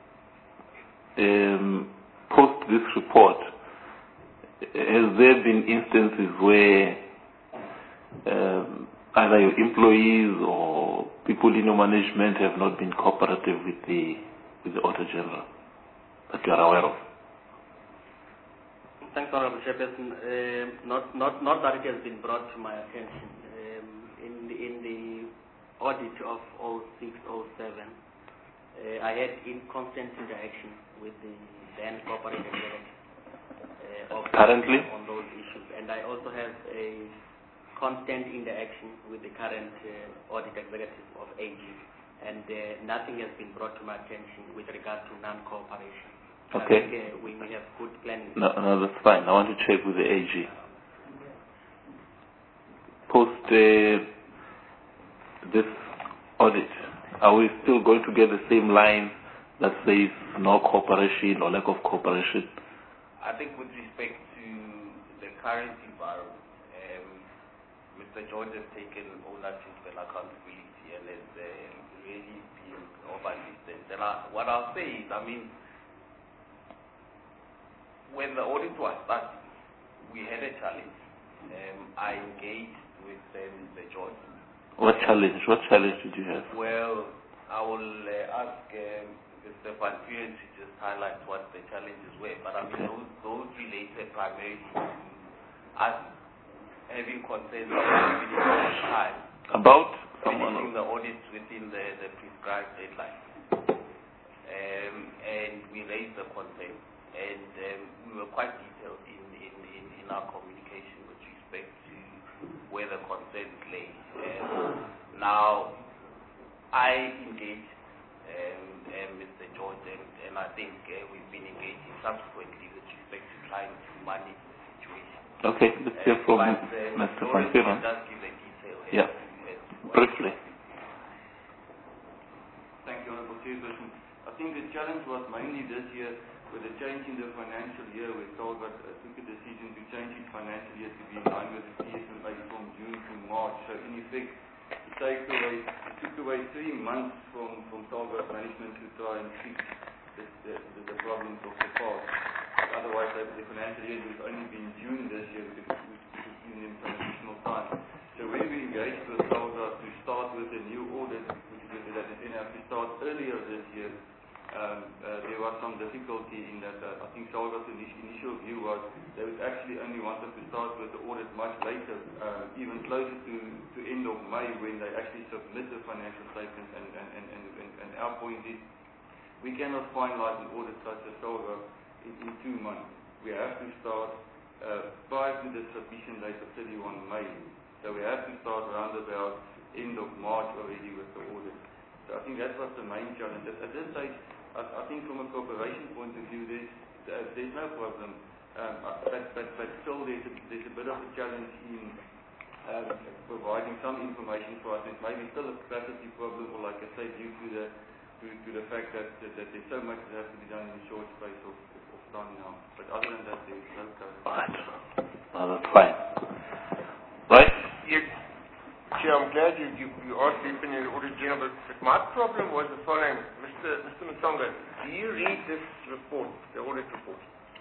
Um, post this report, has there been instances where um, either your employees or people in your management have not been cooperative with the with the Auditor General that you are aware of? Thanks, Honorable Chairperson. Uh, not, not, not that it has been brought to my attention. Um, in, the, in the audit of oh six oh seven, uh, I had in constant interaction with the then corporate executive uh, of currently on those issues, and I also have a constant interaction with the current uh, audit executive of A G, and uh, nothing has been brought to my attention with regard to non-cooperation. Okay. I think, uh, we, we have good planning. No, no, that's fine. I want to check with the A G. Post uh, this audit, are we still going to get the same line that says no cooperation or lack of cooperation? I think with respect to the current environment, um, Mister George has taken ownership and accountability and has uh, really been overly distant. And I, what I'll say is, I mean, when the audit was started, we had a challenge. Um, I engaged with uh, Mister George. What challenge? What challenge did you have? Well, I will uh, ask um, Mister Van Puren to just highlight what the challenges were. But I mean, those, those related primarily to us having concerns within the time. About? Finishing the audits within the, the prescribed deadline. Um, and we raised the concern. And um, we were quite detailed in, in, in, in our communication with respect to where the concerns lay. Um, now, I engaged um, um, Mister George, and, and I think uh, we've been engaging subsequently with respect to trying to manage the situation. Okay, let's hear from uh, Mister Van Puren. Just give the Yeah, briefly. Thank you, Honourable Chairperson. I think the challenge was mainly this year with the change in the financial year, where SALGA uh, took a decision to change its financial year to be in line with the P S M A from June to March. So in effect, it, takes away, it took away three months from, from SALGA's management to try and fix the, the, the, the problems of the past. Otherwise, the, the financial year would only be in June this year, which would have given them some additional time. So when we engaged with SALGA to start with a new audit, which is that it didn't have to start earlier this year, Um, uh, there was some difficulty in that. Uh, I think SALGA's initial, initial view was they would actually only want us to start with the audit much later, uh, even closer to, to end of May, when they actually submit the financial statements. And, and, and, and, and, and our point is, we cannot finalize an audit such as SALGA in, in two months. We have to start uh, prior to the submission date of thirty-first May. So we have to start around about end of March already with the audit. So I think that was the main challenge. At, at this stage, I, I think from a cooperation point of view, there's, uh, there's no problem. Um, but, but, but still, there's a, there's a bit of a challenge in um, providing some information for us. There's maybe still a capacity problem, or like I say, due to the to, to the fact that, that, that there's so much that has to be done in a short space of, of, of time now. But other than that, there's no current. Right. Well, that's fine. Right? Yes. Chair, I'm glad you, you, you asked the opinion of the Auditor General, but, but my problem was the following. Mister Mister Msonga, do you read this report, the audit report?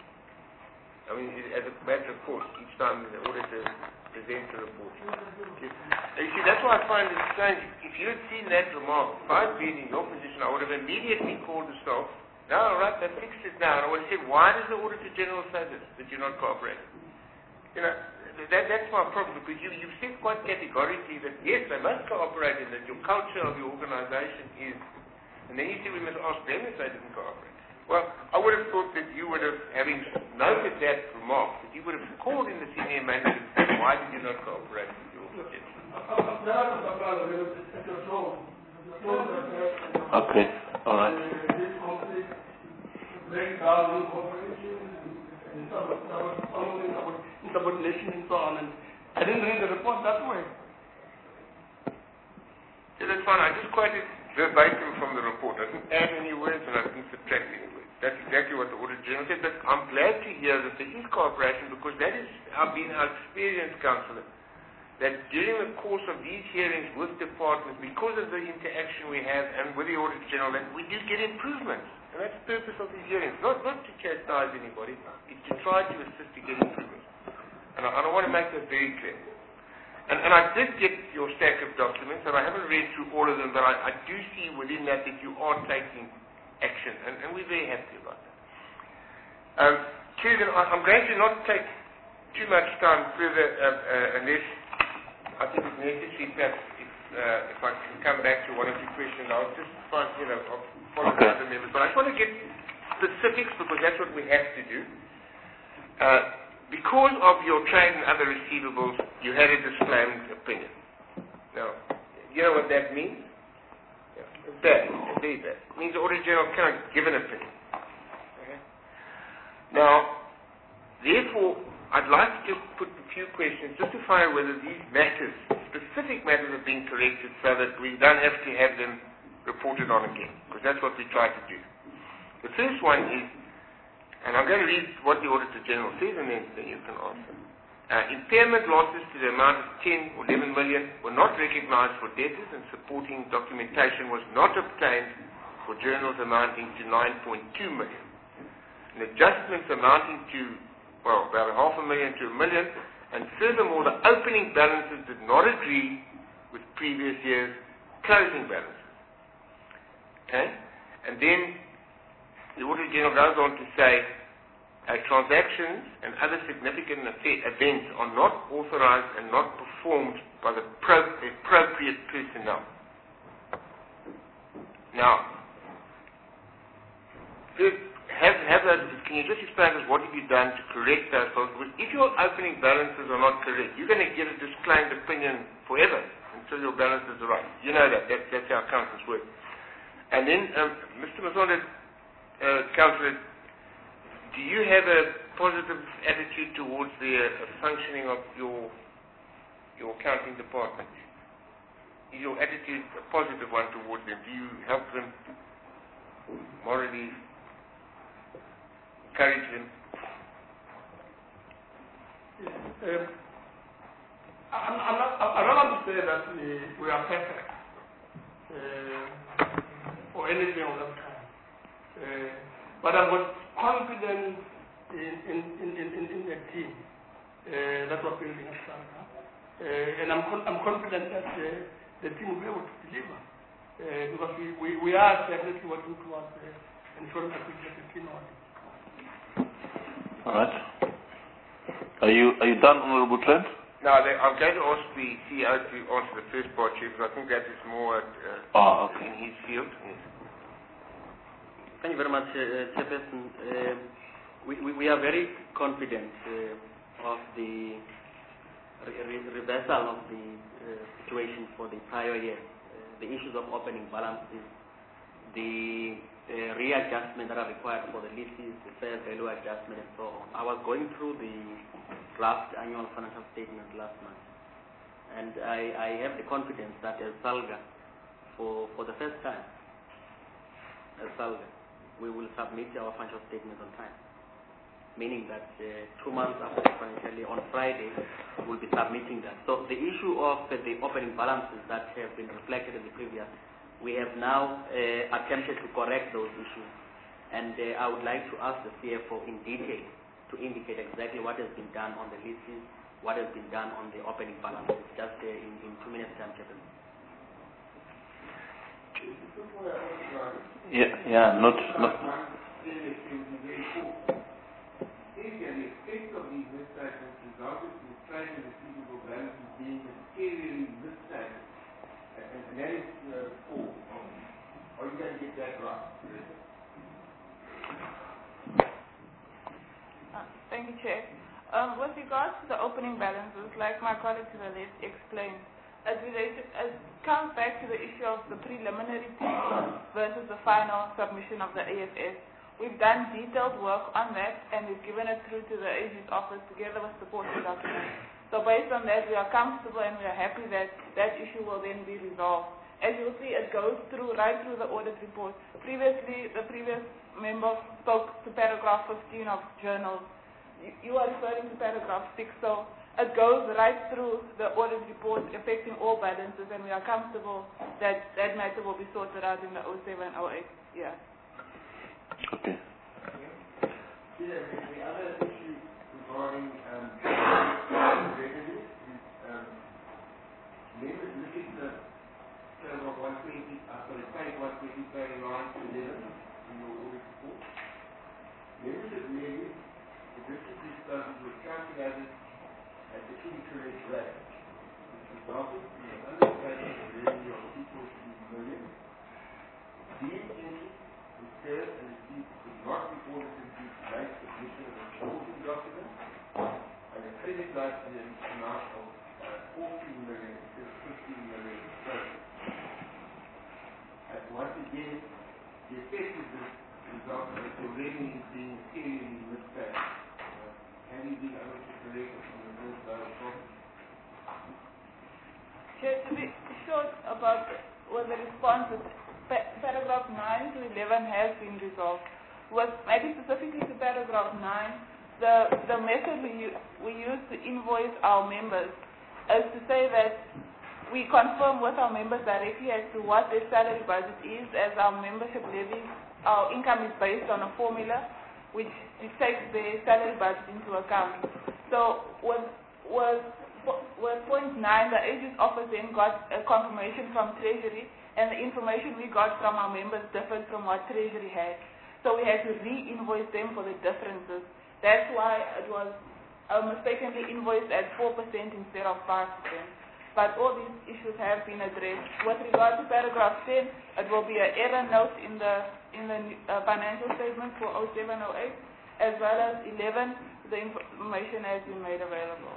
I mean, as a matter of course, each time the auditor presents a report. Okay. You see, that's why I find it strange. If you had seen that remark, if I had been in your position, I would have immediately called the staff. No, all right, they fixed it now. And I would have said, why does the Auditor General say this, that you're not cooperating? You know, That, that's my problem, because you, you've said quite categorically that, yes, they must cooperate, and that your culture of your organization is, and then you say we must ask them if they didn't cooperate. Well, I would have thought that you would have, having noted that remark, that you would have called in the senior manager and said, why did you not cooperate with your organization? Okay, all right. Subordination and so on, and I didn't read the report that way. Yeah, that's fine. I just quoted verbatim from the report. I didn't add any words and I didn't subtract any words. That's exactly what the Auditor General said, but I'm glad to hear that there is cooperation, because that has been our experience, Councillor, that during the course of these hearings with departments, because of the interaction we have and with the Auditor General, that we do get improvements. And that's the purpose of these hearings, not, not to chastise anybody, it's to try to assist to get improvements. And I, and I want to make that very clear. And, and I did get your stack of documents, and I haven't read through all of them, but I, I do see within that that you are taking action, and, and we're very happy about that. Um, Chairman, I, I'm going to not take too much time further, uh, uh, unless I think it's necessary, perhaps, if, uh, if I can come back to one or two questions. I'll just find, you know, I'll follow okay. other members. But I just want to get specifics, because that's what we have to do. Uh, Because of your trade and other receivables, you had a disclaimed opinion. Now, you know what that means? Yeah. It's bad. It's very bad. It means the Auditor General cannot give an opinion. Okay? Now, therefore, I'd like to just put a few questions just to find out whether these matters, specific matters, are being corrected so that we don't have to have them reported on again, because that's what we try to do. The first one is, and I'm going to read what the Auditor General says, and then, then you can answer. Uh, impairment losses to the amount of ten or eleven million were not recognized for debtors, and supporting documentation was not obtained for journals amounting to nine point two million. And adjustments amounting to, well, about a half a million to a million, and furthermore, the opening balances did not agree with previous year's closing balances. Okay? And then the Auditor General goes on to say, uh, transactions and other significant events are not authorized and not performed by the pro appropriate personnel. Now, have, have those, can you just explain to us what have you done to correct those faults? Because if your opening balances are not correct, you're going to get a disclaimed opinion forever until your balances are right. You know that. that that's how accountants work. And then, um, Mister Mazonda, Uh, Councillor, do you have a positive attitude towards the uh, functioning of your your accounting department? is your attitude a positive one towards them? Do you help them morally, encourage them? Um, I'm, I'm not, I don't want to say that we, we are perfect uh, or anything of that kind. Uh, but I've got confidence in, in, in, in, in the team uh, that we're building a SALGA. Uh, and I'm, con I'm confident that uh, the team will be able to deliver. Uh, because we, we, we are definitely working towards uh, ensuring that we get the team audit. All right. Are you are you done, Honorable Trent? No, they, I'm going to ask the C E O to answer the first part, Chief, because I think that is more uh, oh, okay. in his field. Yes. Thank you very much, uh, Chairperson. Uh, we, we, we are very confident uh, of the re re reversal of the uh, situation for the prior year. Uh, the issues of opening balances, the uh, readjustment that are required for the leases, the fair value adjustment, and so on. I was going through the draft annual financial statement last month, and I, I have the confidence that as SALGA, for, for the first time, as SALGA, we will submit our financial statement on time, meaning that uh, two months after the financial year, on Friday, we'll be submitting that. So the issue of uh, the opening balances that have been reflected in the previous, we have now uh, attempted to correct those issues, and uh, I would like to ask the C F O in detail to indicate exactly what has been done on the leases, what has been done on the opening balances, just uh, in, in two minutes time, Chairman. Yeah, yeah, not, not. And that is uh, four. Are you going to get that right? Uh, thank you, Chair. Um, with regards to the opening balances, like my colleague to the left explained, it, related, it comes back to the issue of the preliminary table versus the final submission of the A F S. We've done detailed work on that, and we've given it through to the A G's office together with supporting documents. So based on that, we are comfortable and we are happy that that issue will then be resolved. As you'll see, it goes through, right through the audit report. Previously, the previous member spoke to paragraph fifteen of journals. You, you are referring to paragraph six, so it goes right through the audit report affecting all balances, and we are comfortable that that matter will be sorted out in the oh seven oh eight year. Okay. Yeah, the other issue regarding um, revenue is um, members look at the term of one twenty, uh, sorry, page one twenty, page nine to eleven in your audit report. Membership levy, the district expenses were calculated at the incorrect rate, which resulted in an understatement of revenue of two point three million. These interest incurred and received could not be audited due to late submission of a reporting document, and a credit note in an amount of uh, fourteen million instead of fifteen million total. And once again, the effect of this resulted in the revenue being materially misplaced. Uh, have you been able to correct it from the first day of profit? Chair, to be short about what the response is, pa paragraph nine to eleven has been resolved. Was maybe specifically to paragraph nine, the the method we we use to invoice our members is to say that we confirm with our members directly as to what their salary budget is, as our membership levy, our income is based on a formula which it takes their salary budget into account. So with with with point nine, the A G's office then got a confirmation from Treasury, and the information we got from our members differed from what Treasury had. So we had to re-invoice them for the differences. That's why it was uh, mistakenly invoiced at four percent instead of five percent. But all these issues have been addressed. With regard to paragraph ten, it will be an error note in the in the uh, financial statement for oh seven oh eight, as well as eleven, the information has been made available.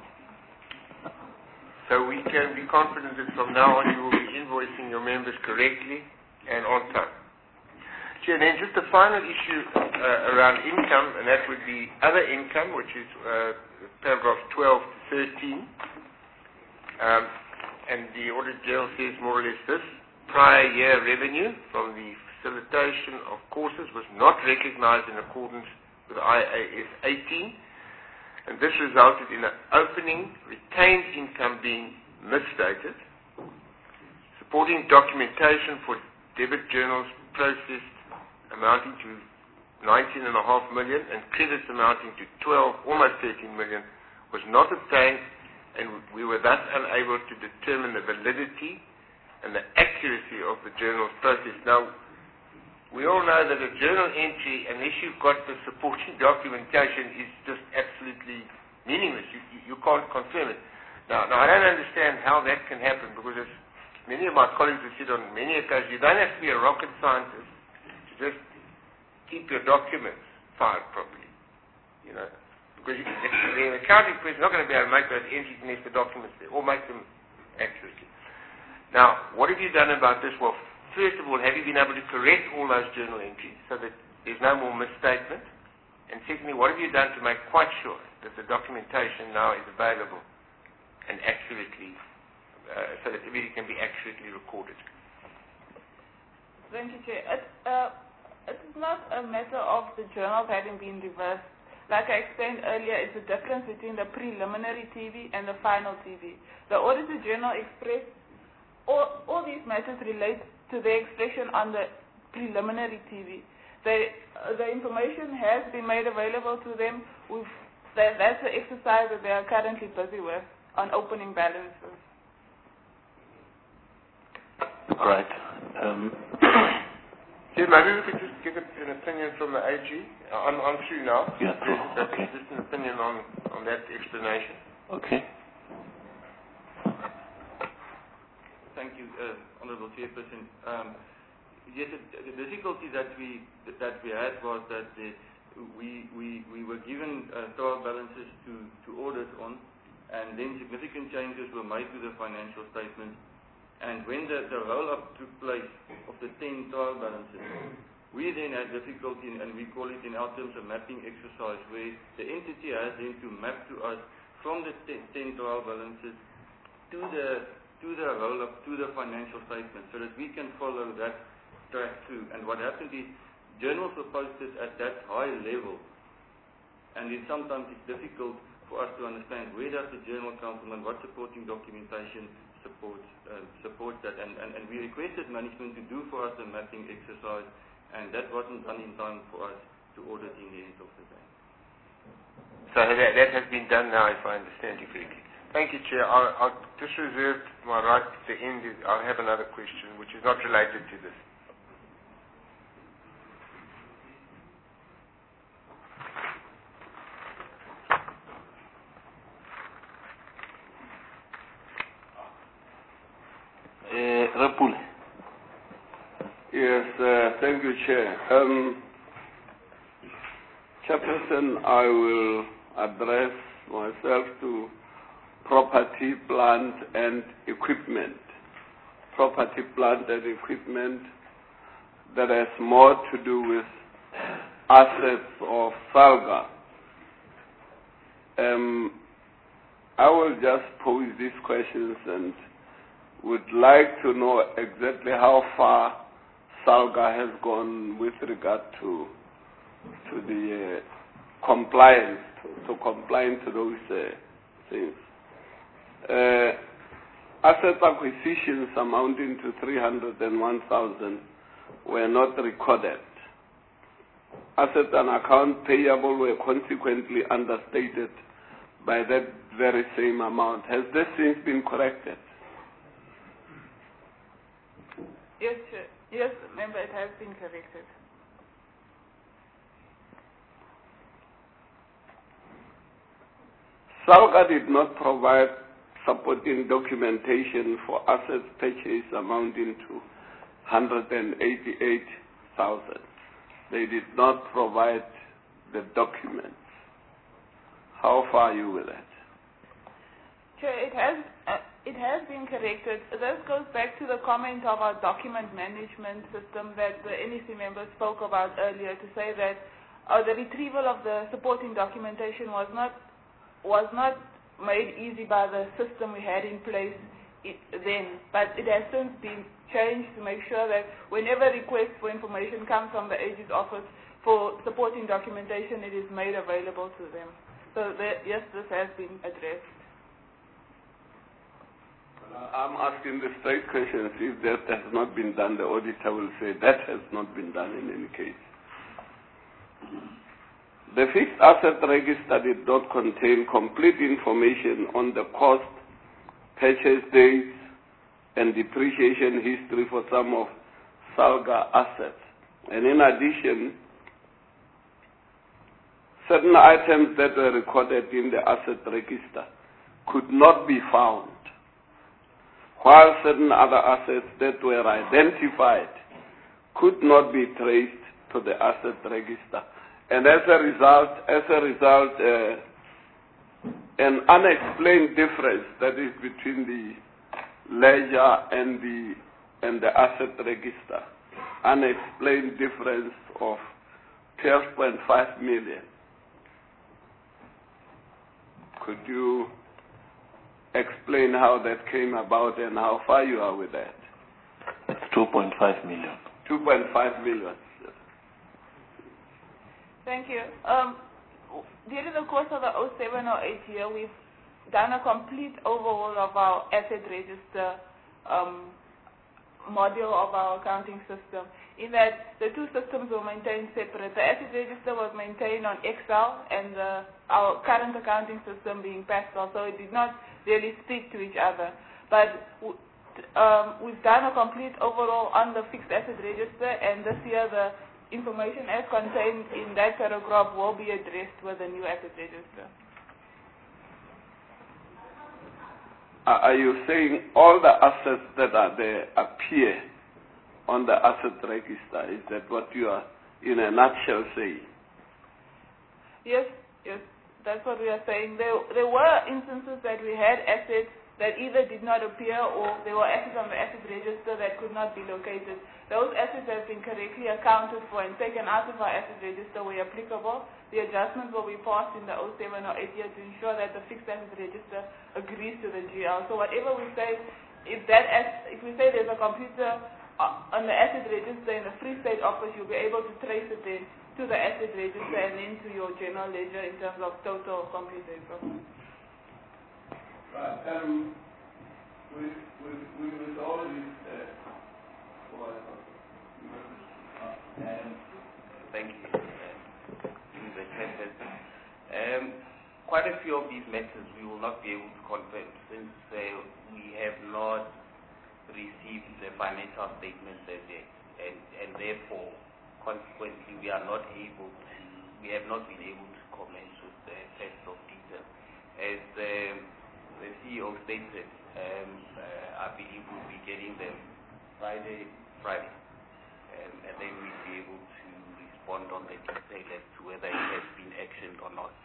So we can be confident that from now on you will be invoicing your members correctly and on time. Chair, then just the final issue uh, around income, and that would be other income, which is uh, paragraphs twelve to thirteen. Um, and the Audit General says more or less this: prior year revenue from the facilitation of courses was not recognized in accordance with I A S eighteen, and this resulted in an opening retained income being misstated. Supporting documentation for debit journals processed amounting to nineteen point five million and credits amounting to twelve, almost thirteen million was not obtained, and we were thus unable to determine the validity and the accuracy of the journals processed. Now, we all know that a journal entry, unless you've got the supporting documentation, is just absolutely meaningless. You, you, you can't confirm it. Now, now, I don't understand how that can happen, because as many of my colleagues have said on many occasions, you don't have to be a rocket scientist to just keep your documents filed properly, you know, because you can, the accounting person is not going to be able to make those entries unless the documents there, or make them accurately. Now, what have you done about this? Well, first of all, have you been able to correct all those journal entries so that there's no more misstatement? And secondly, what have you done to make quite sure that the documentation now is available and accurately, uh, so that everything can be accurately recorded? Thank you, Chair. It, uh, it's not a matter of the journals having been reversed. Like I explained earlier, it's the difference between the preliminary T V and the final T V. The Auditor General expressed all, all these matters relate to the expression on the preliminary T V. They, uh, the information has been made available to them. We've, that, that's the exercise that they are currently busy with on opening balances. Right. Um. Yeah, maybe we could just give it an opinion from the A G. I'm, I'm through now. Yeah, true. That's Okay. just an opinion on, on that explanation. Okay. Thank you, uh, Honourable Chairperson. Um, yes, the, the difficulty that we that we had was that the, we, we we were given uh, trial balances to, to audit on, and then significant changes were made to the financial statements. And when the, the roll-up took place of the ten trial balances, we then had difficulty, in, and we call it in our terms a mapping exercise, where the entity has then to map to us from the ten trial balances to the to the roll-up, to the financial statement, so that we can follow that track through. And what happened is, journals were posted at that high level, and it sometimes it's difficult for us to understand where does the journal come from and what supporting documentation supports uh, supports that. And, and, and we requested management to do for us a mapping exercise, and that wasn't done in time for us to audit in the end of the day. So that, that has been done now, if I understand you correctly. Thank you, Chair. I'll, I'll just reserve my right to end it. I'll have another question, which is not related to this. Rapule. Yes, uh, thank you, Chair. Um, Chairperson, I will address myself to property, plant, and equipment. Property, plant, and equipment that has more to do with assets of SALGA. Um, I will just pose these questions and would like to know exactly how far SALGA has gone with regard to to the uh, compliance, to, to complying to those uh, things. Uh, asset acquisitions amounting to three hundred one thousand were not recorded. Asset and account payable were consequently understated by that very same amount. Has this since been corrected? Yes, Chair. Yes, member, it has been corrected. SALGA did not provide supporting documentation for assets purchased amounting to one hundred eighty-eight thousand. They did not provide the documents. How far are you with that? Chair, it has uh, it has been corrected. This goes back to the comment of our document management system that the N E C member spoke about earlier, to say that uh, the retrieval of the supporting documentation was not was not made easy by the system we had in place it then, but it has since been changed to make sure that whenever requests for information come from the A G's office for supporting documentation, it is made available to them. So the, yes, this has been addressed. I'm asking the straight questions. If that has not been done, the auditor will say that has not been done in any case. The fixed asset register did not contain complete information on the cost, purchase dates, and depreciation history for some of SALGA assets. And in addition, certain items that were recorded in the asset register could not be found, while certain other assets that were identified could not be traced to the asset register. And as a result, as a result, uh, an unexplained difference that is between the ledger and the and the asset register, unexplained difference of twelve point five million. Could you explain how that came about and how far you are with that? It's two point five million. two point five million. Thank you. Um, during the course of the oh seven oh eight year, we've done a complete overhaul of our asset register um, module of our accounting system, in that the two systems were maintained separate. The asset register was maintained on Excel and the, our current accounting system being Pascal, so it did not really speak to each other. But um, we've done a complete overhaul on the fixed asset register, and this year the information as contained in that paragraph will be addressed with the new asset register. Are you saying all the assets that are there appear on the asset register? Is that what you are, in a nutshell, saying? Yes, yes, that's what we are saying. There, there were instances that we had assets that either did not appear or there were assets on the asset register that could not be located. Those assets have been correctly accounted for and taken out of our asset register where applicable. The adjustments will be passed in the oh seven oh eight year to ensure that the fixed asset register agrees to the G L. So whatever we say, if that as, if we say there's a computer on the asset register in the Free State office, you'll be able to trace it then to the asset register and then to your general ledger in terms of total computer information. Right. Um, with, with, with, with all of these, uh, um, thank you, the chairperson. Um, quite a few of these matters we will not be able to confirm since uh, we have not received the financial statements as yet, and, and therefore, consequently, we are not able to, we have not been able to comment with the test of detail. As um, the C E O stated, um, uh, I believe we'll be getting them Friday, Friday, um, and then we'll be able to respond on the detail as to whether it has been actioned or not.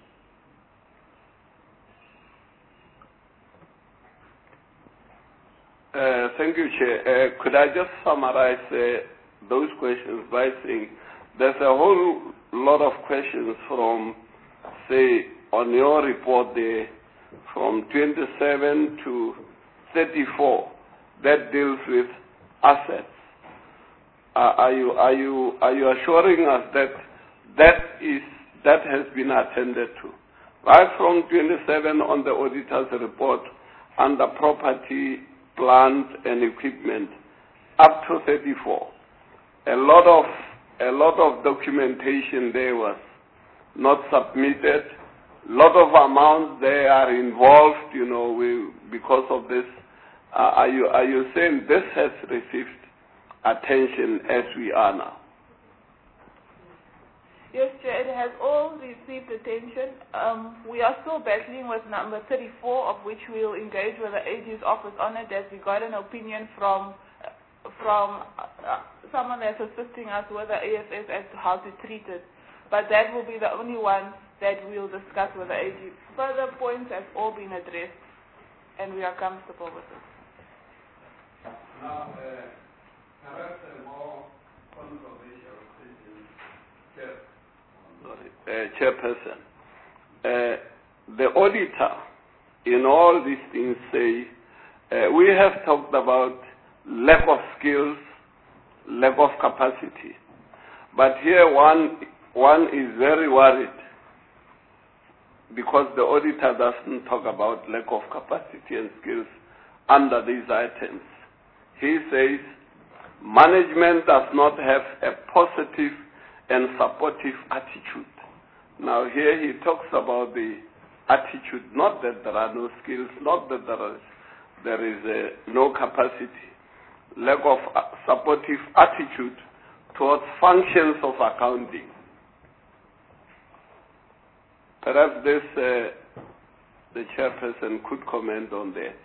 Uh, thank you, Chair. Uh, could I just summarize uh, those questions by saying there's a whole lot of questions from, say, on your report there, from twenty-seven to thirty-four, that deals with assets. Uh, are you are you are you assuring us that that is that has been attended to? Right from twenty-seven on the auditor's report under property, plant and equipment, up to thirty-four. A lot of a lot of documentation there was not submitted. A lot of amounts there are involved, you know, we, because of this. Uh, are you are you saying this has received attention as we are now? Yes, Chair, it has all received attention. Um, we are still battling with number thirty-four, of which we will engage with the A G's office on it, as we got an opinion from uh, from uh, someone that's assisting us with the A F S as to how to treat it. But that will be the only one that we'll discuss with the A G. Further points have all been addressed, and we are comfortable with it. Now, uh, perhaps a more controversial question. Sorry, uh, Chairperson. Uh, the auditor, in all these things, say Uh, we have talked about lack of skills, lack of capacity. But here one, one is very worried because the auditor doesn't talk about lack of capacity and skills under these items. He says management does not have a positive and supportive attitude. Now here he talks about the attitude, not that there are no skills, not that there is, there is uh, no capacity, lack of uh, supportive attitude towards functions of accounting. Perhaps this, uh, the chairperson could comment on that.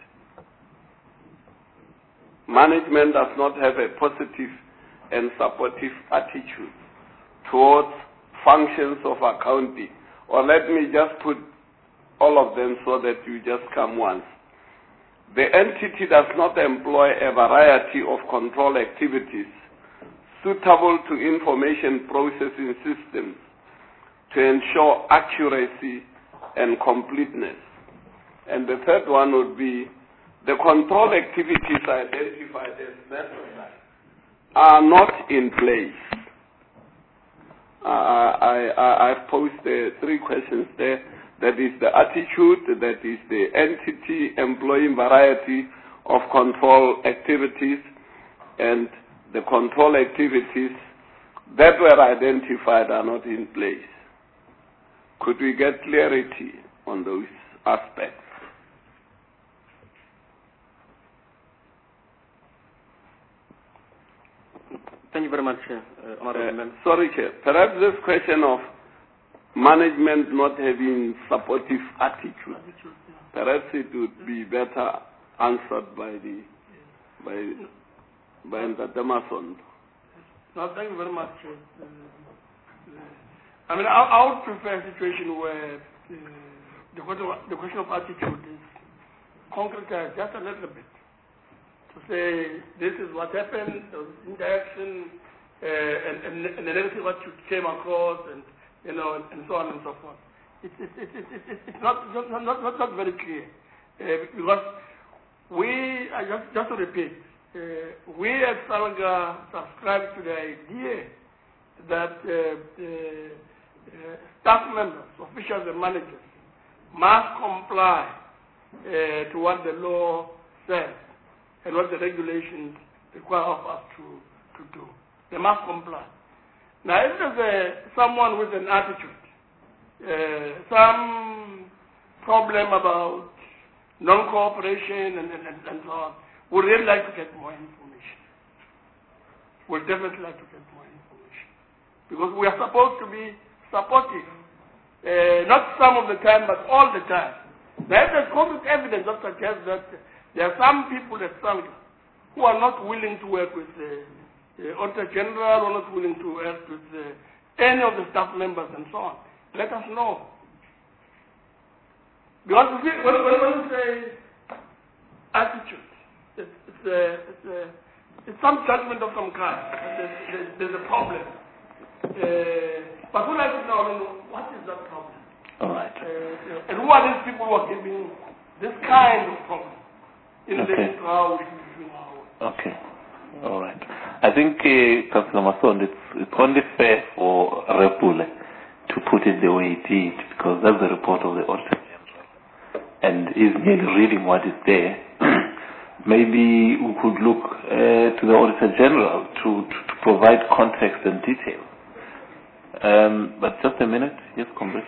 Management does not have a positive and supportive attitude towards functions of accounting. Or let me just put all of them so that you just come once. The entity does not employ a variety of control activities suitable to information processing systems to ensure accuracy and completeness. And the third one would be the control activities identified as necessary are not in place. Uh, I, I, I've posed uh, three questions there. That is the attitude, that is the entity employing variety of control activities, and the control activities that were identified are not in place. Could we get clarity on those aspects? Thank you very much, uh, Honorable uh, Sorry, Chair. Perhaps this question of management not having supportive attitude, attitude yeah. perhaps it would be better answered by the yeah. by by Ndademason. No, thank you very much. Uh, uh, I mean, I, I would prefer a situation where uh, the, question of, the question of attitude is concretized just a little bit. To say, this is what happened, there was interaction, uh, and, and, and then everything what you came across, and you know, and, and so on and so forth. It's, it's, it's, it's, it's, it's not, not, not, not, not very clear. Uh, because we, uh, just, just to repeat, uh, we at SALGA subscribe to the idea that uh, uh, uh, staff members, officials and managers must comply uh, to what the law says and what the regulations require of us to, to do. They must comply. Now, if there's a, someone with an attitude, uh, some problem about non-cooperation and, and, and, and so on, we'd really like to get more information. We'd definitely like to get more information. Because we are supposed to be supportive, uh, not some of the time, but all the time. Now, if there's concrete evidence that suggests that there are some people at SALGA who are not willing to work with the uh, Auditor General, or not willing to work with uh, any of the staff members and so on, let us know. Because we, when, when we say attitude, it's, it's, a, it's, a, it's some judgment of some kind. There's, there's, there's a problem. Uh, but we like to know, what is that problem? All right. Uh, and who are these people who are giving this kind of problem in okay. relation to how we should do our work? Okay. All right. I think, uh, Councillor Mason, it's, it's only fair for Repule to put it the way it did, because that's the report of the Auditor General. And he's merely reading what is there. Maybe we could look uh, to the Auditor General to, to, to provide context and detail. Um, but just a minute. Yes, Comrade.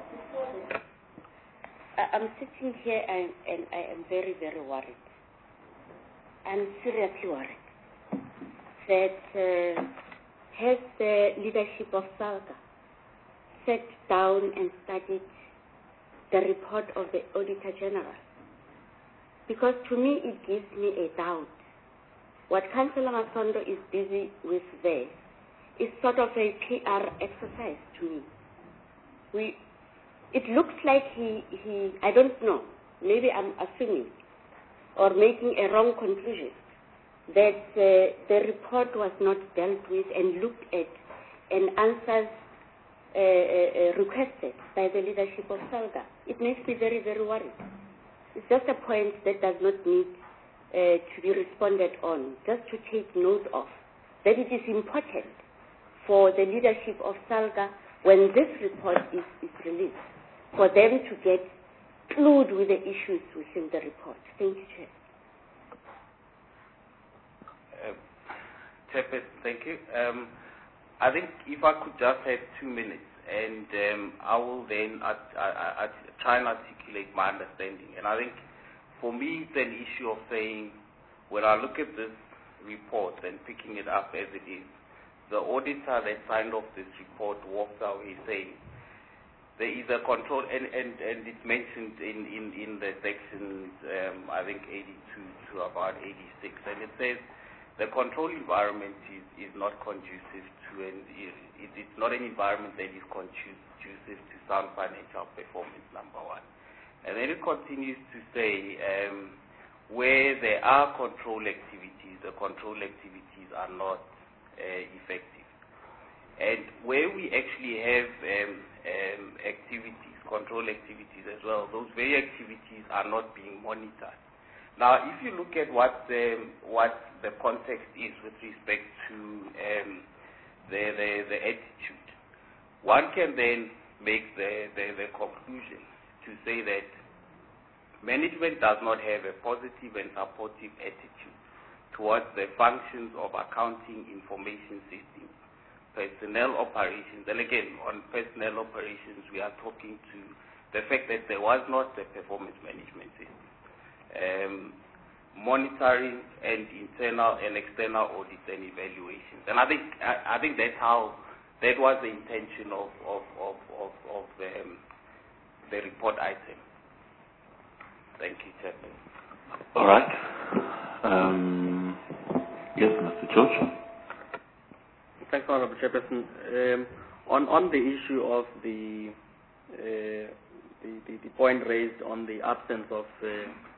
I'm sitting here and, and I am very, very worried. I'm seriously worried that uh, has the leadership of SALGA sat down and studied the report of the Auditor General? Because to me it gives me a doubt. What Councillor Masondo is busy with there is sort of a P R exercise to me. We, it looks like he, he, I don't know, maybe I'm assuming or making a wrong conclusion that uh, the report was not dealt with and looked at and answers uh, uh, requested by the leadership of SALGA. It makes me very, very worried. It's just a point that does not need uh, to be responded on, just to take note of, that it is important for the leadership of SALGA, when this report is, is released, for them to get clued with the issues within the report. Thank you, Chair. Uh, Chairperson, thank you. Um, I think if I could just have two minutes, and um, I will then uh, uh, uh, try and articulate my understanding. And I think for me, it's an issue of saying, when I look at this report and picking it up as it is, the auditor that signed off this report walked away saying, there is a control, and, and, and it's mentioned in, in, in the sections, um, I think eighty-two to about eighty-six, and it says the control environment is, is not conducive to, and it, it's not an environment that is conducive to sound financial performance, number one. And then it continues to say, um, where there are control activities, the control activities are not uh, effective. And where we actually have um, um, activities, control activities as well, those very activities are not being monitored. Now, if you look at what the, what the context is with respect to um, the, the, the attitude, one can then make the, the, the conclusion to say that management does not have a positive and supportive attitude towards the functions of accounting information systems, personnel operations. And again, on personnel operations, we are talking to the fact that there was not a performance management system. Um, monitoring and internal and external audits and evaluations. And I think I, I think that's how that was the intention of of of of, of um, the report item. Thank you, Chairman. All right. Um, yes, Mister George. Thanks, Honourable Chairperson. Um, on on the issue of the, uh, the, the the point raised on the absence of uh,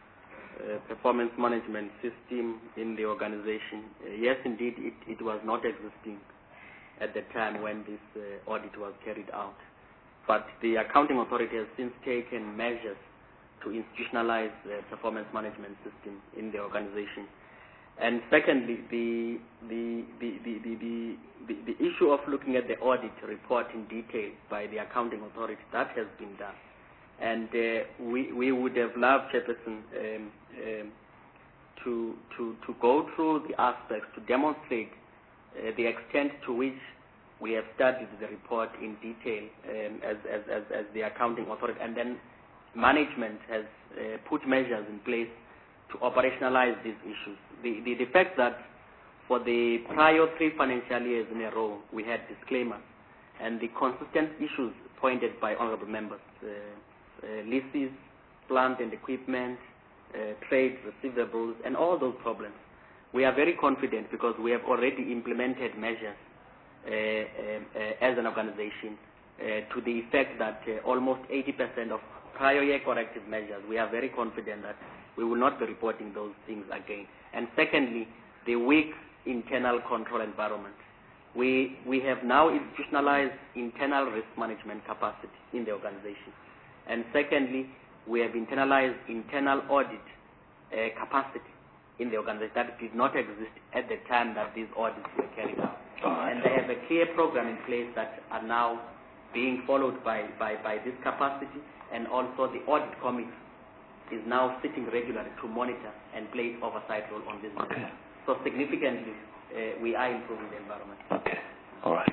uh, performance management system in the organization, uh, yes, indeed, it, it was not existing at the time when this uh, audit was carried out. But the accounting authority has since taken measures to institutionalize the performance management system in the organization. And secondly, the the the the the, the, the, the issue of looking at the audit report in detail by the accounting authority, that has been done. And uh, we we would have loved, Chairperson, um, um, to to to go through the aspects to demonstrate uh, the extent to which we have studied the report in detail um, as, as as as the accounting authority, and then management has uh, put measures in place to operationalize these issues. The, the, the fact that for the prior three financial years in a row, we had disclaimers, and the consistent issues pointed by honourable members, uh, uh, leases, plant and equipment, uh, trade receivables, and all those problems. We are very confident because we have already implemented measures uh, uh, uh, as an organization uh, to the effect that uh, almost eighty percent of prior year corrective measures, we are very confident that we will not be reporting those things again. And secondly, the weak internal control environment. We, we have now institutionalized internal risk management capacity in the organization. And secondly, we have internalized internal audit uh, capacity in the organization that did not exist at the time that these audits were carried out. Right. And they have a clear program in place that are now being followed by, by, by this capacity, and also the audit committee is now sitting regularly to monitor and play oversight role on this matter. Okay. So significantly, uh, we are improving the environment. Okay. All right.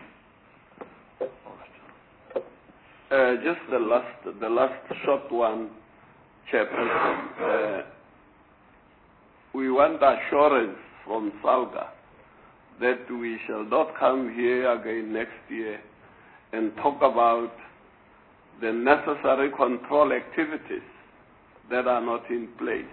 Uh, just the last, the last short one, Chairperson. Uh, we want assurance from SALGA that we shall not come here again next year and talk about the necessary control activities that are not in place.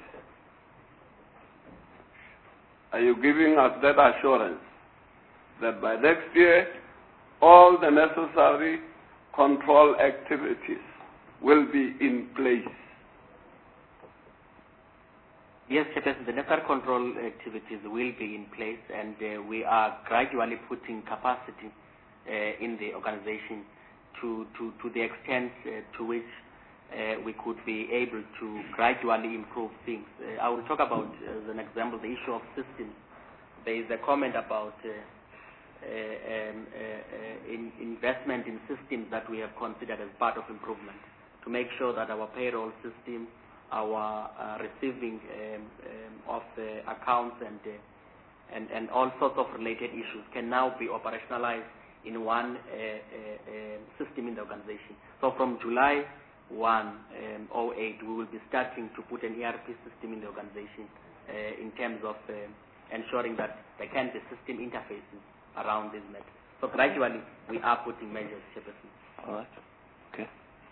Are you giving us that assurance that by next year all the necessary control activities will be in place? Yes, Chairperson, the necessary control activities will be in place, and uh, we are gradually putting capacity uh, in the organization to, to, to the extent uh, to which uh, we could be able to gradually improve things. Uh, I will talk about, as an example, the issue of systems. There is a comment about uh, uh, um, uh, uh, in investment in systems that we have considered as part of improvement to make sure that our payroll system, our uh, receiving um, um, of the accounts and, uh, and and all sorts of related issues can now be operationalized in one uh, uh, uh, system in the organization. So from July first, oh eight, we will be starting to put an E R P system in the organization uh, in terms of uh, ensuring that there can be system interfaces around this matter. So gradually, we are putting measures, Chairperson. All right. Okay.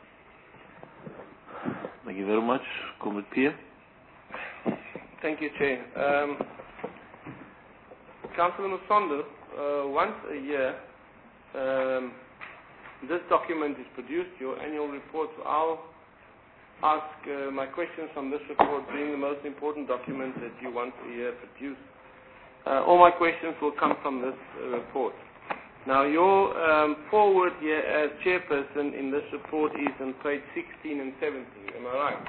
Thank you very much. Comrade Pierre. Thank you, Chair. Um, Councillor Musondo, uh, once a year, um, this document is produced, your annual report. So I'll ask uh, my questions on this report, being the most important document that you once a year produce. Uh, all my questions will come from this uh, report. Now, your um, forward here as chairperson in this report is on page sixteen and seventeen. Am I right?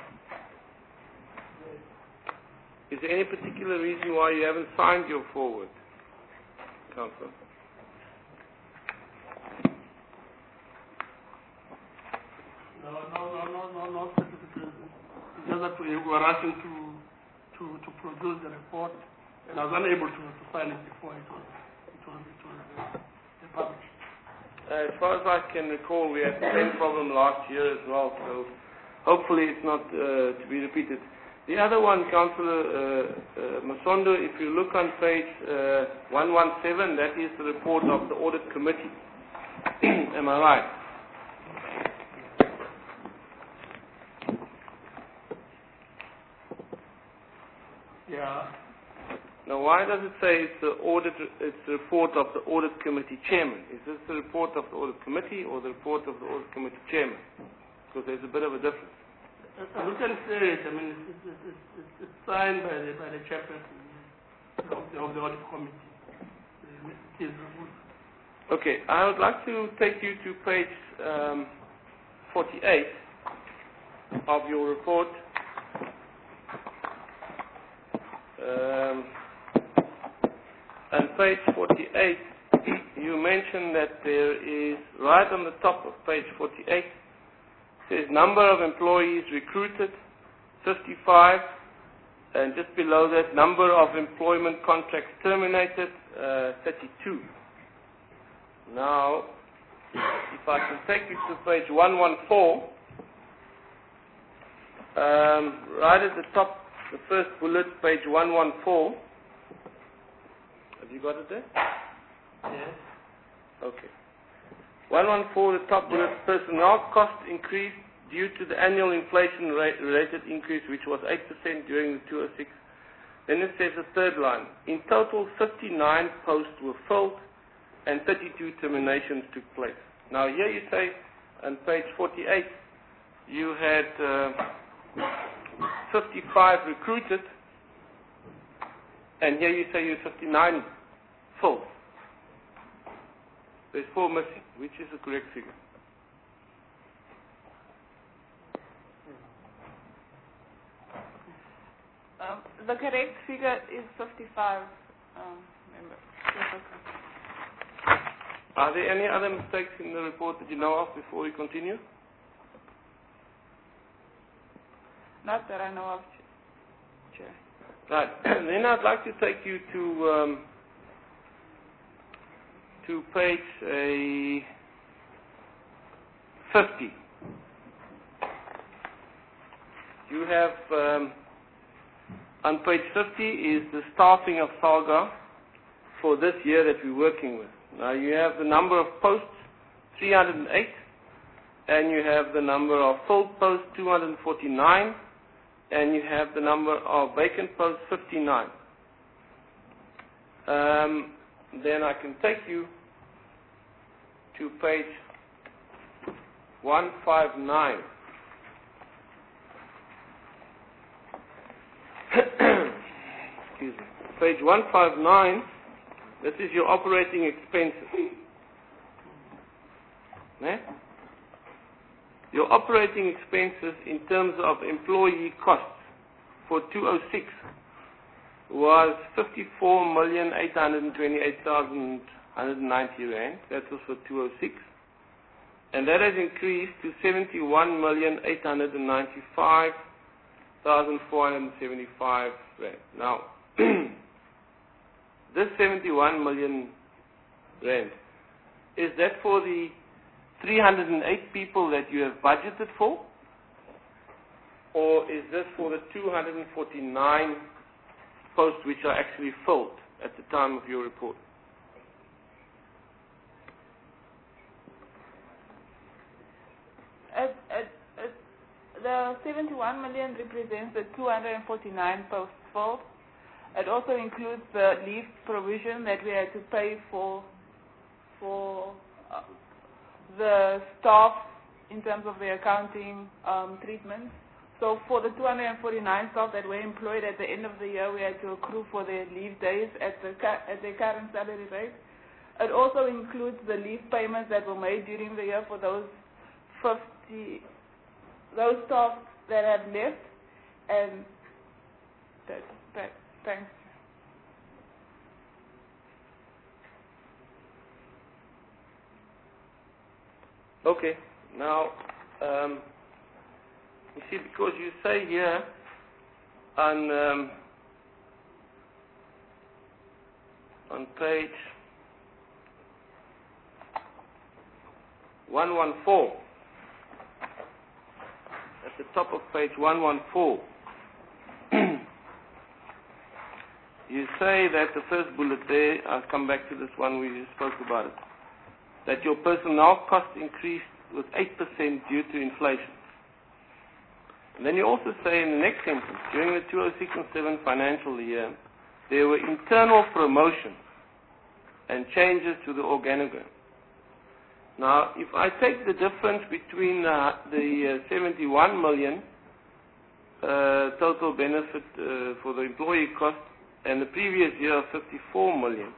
Is there any particular reason why you haven't signed your forward, Councillor? No, no, no, no, no, no specific reason. It's just that we were asking to, to, to produce the report, and I was unable to, to sign it before it was, it was, it was uh, published. Uh, as far as I can recall, we had the same problem last year as well, so hopefully it's not uh, to be repeated. The other one, Councillor uh, uh, Musondo, if you look on page uh, one seventeen, that is the report of the Audit Committee. Am I right? Yeah. Now, why does it say it's the audit? It's the report of the Audit Committee Chairman? Is this the report of the Audit Committee or the report of the Audit Committee Chairman? Because there's a bit of a difference. As you can say it, I mean, it's, it's, it's, it's signed by the by the chairperson of the, of the Audit Committee. It is okay. I would like to take you to page um, forty-eight of your report. Um, and page forty-eight, you mentioned that there is, right on the top of page forty-eight, says number of employees recruited, fifty-five, and just below that, number of employment contracts terminated, uh, thirty-two. Now, if I can take you to page one fourteen, um, right at the top, the first bullet, page one fourteen. Have you got it there? Yes. Okay. one fourteen, the top bullet, personnel cost increased due to the annual inflation-related increase, which was eight percent during the two oh six. Then it says the third line. In total, fifty-nine posts were filled and thirty-two terminations took place. Now, here you say, on page forty-eight, you had uh, fifty-five recruited, and here you say you had fifty-nine filled. There's four missing. Which is the correct figure? Um, the correct figure is fifty-five um, members. Yes, okay. Are there any other mistakes in the report that you know of before we continue? Not that I know of, Chair. Right. Then I'd like to take you to um, to page uh, fifty. You have um, on page fifty is the staffing of SALGA for this year that we're working with. Now you have the number of posts, three hundred eight, and you have the number of filled posts, two hundred forty-nine, and you have the number of vacant posts, fifty-nine. Um, then I can take you to page one fifty-nine. Excuse me. Page one fifty-nine, this is your operating expenses. Ne? your operating expenses in terms of employee costs for two thousand six was fifty-four million eight hundred twenty-eight thousand one hundred ninety rand. That was for two thousand six. And that has increased to seventy-one million eight hundred ninety-five thousand four hundred seventy-five rand. Now, this seventy-one million rand, is that for the three hundred eight people that you have budgeted for? Or is this for the two hundred forty-nine posts which are actually filled at the time of your report? At, at, at the seventy-one million represents the two hundred forty-nine posts filled. It also includes the leave provision that we had to pay for for uh, the staff in terms of the accounting um, treatment. So for the two hundred forty-nine staff that were employed at the end of the year, we had to accrue for their leave days at the at their current salary rate. It also includes the leave payments that were made during the year for those fifty those staff that have left, and that, that thanks. Okay, now, um, you see, because you say here on, um, on page one one four, at the top of page one one four, you say that the first bullet there, I'll come back to this one, we just spoke about it, that your personnel cost increased with eight percent due to inflation. And then you also say in the next sentence, during the two thousand six and seven financial year, there were internal promotions and changes to the organogram. Now, if I take the difference between uh, the uh, seventy-one million uh, total benefit uh, for the employee cost and the previous year of fifty-four million,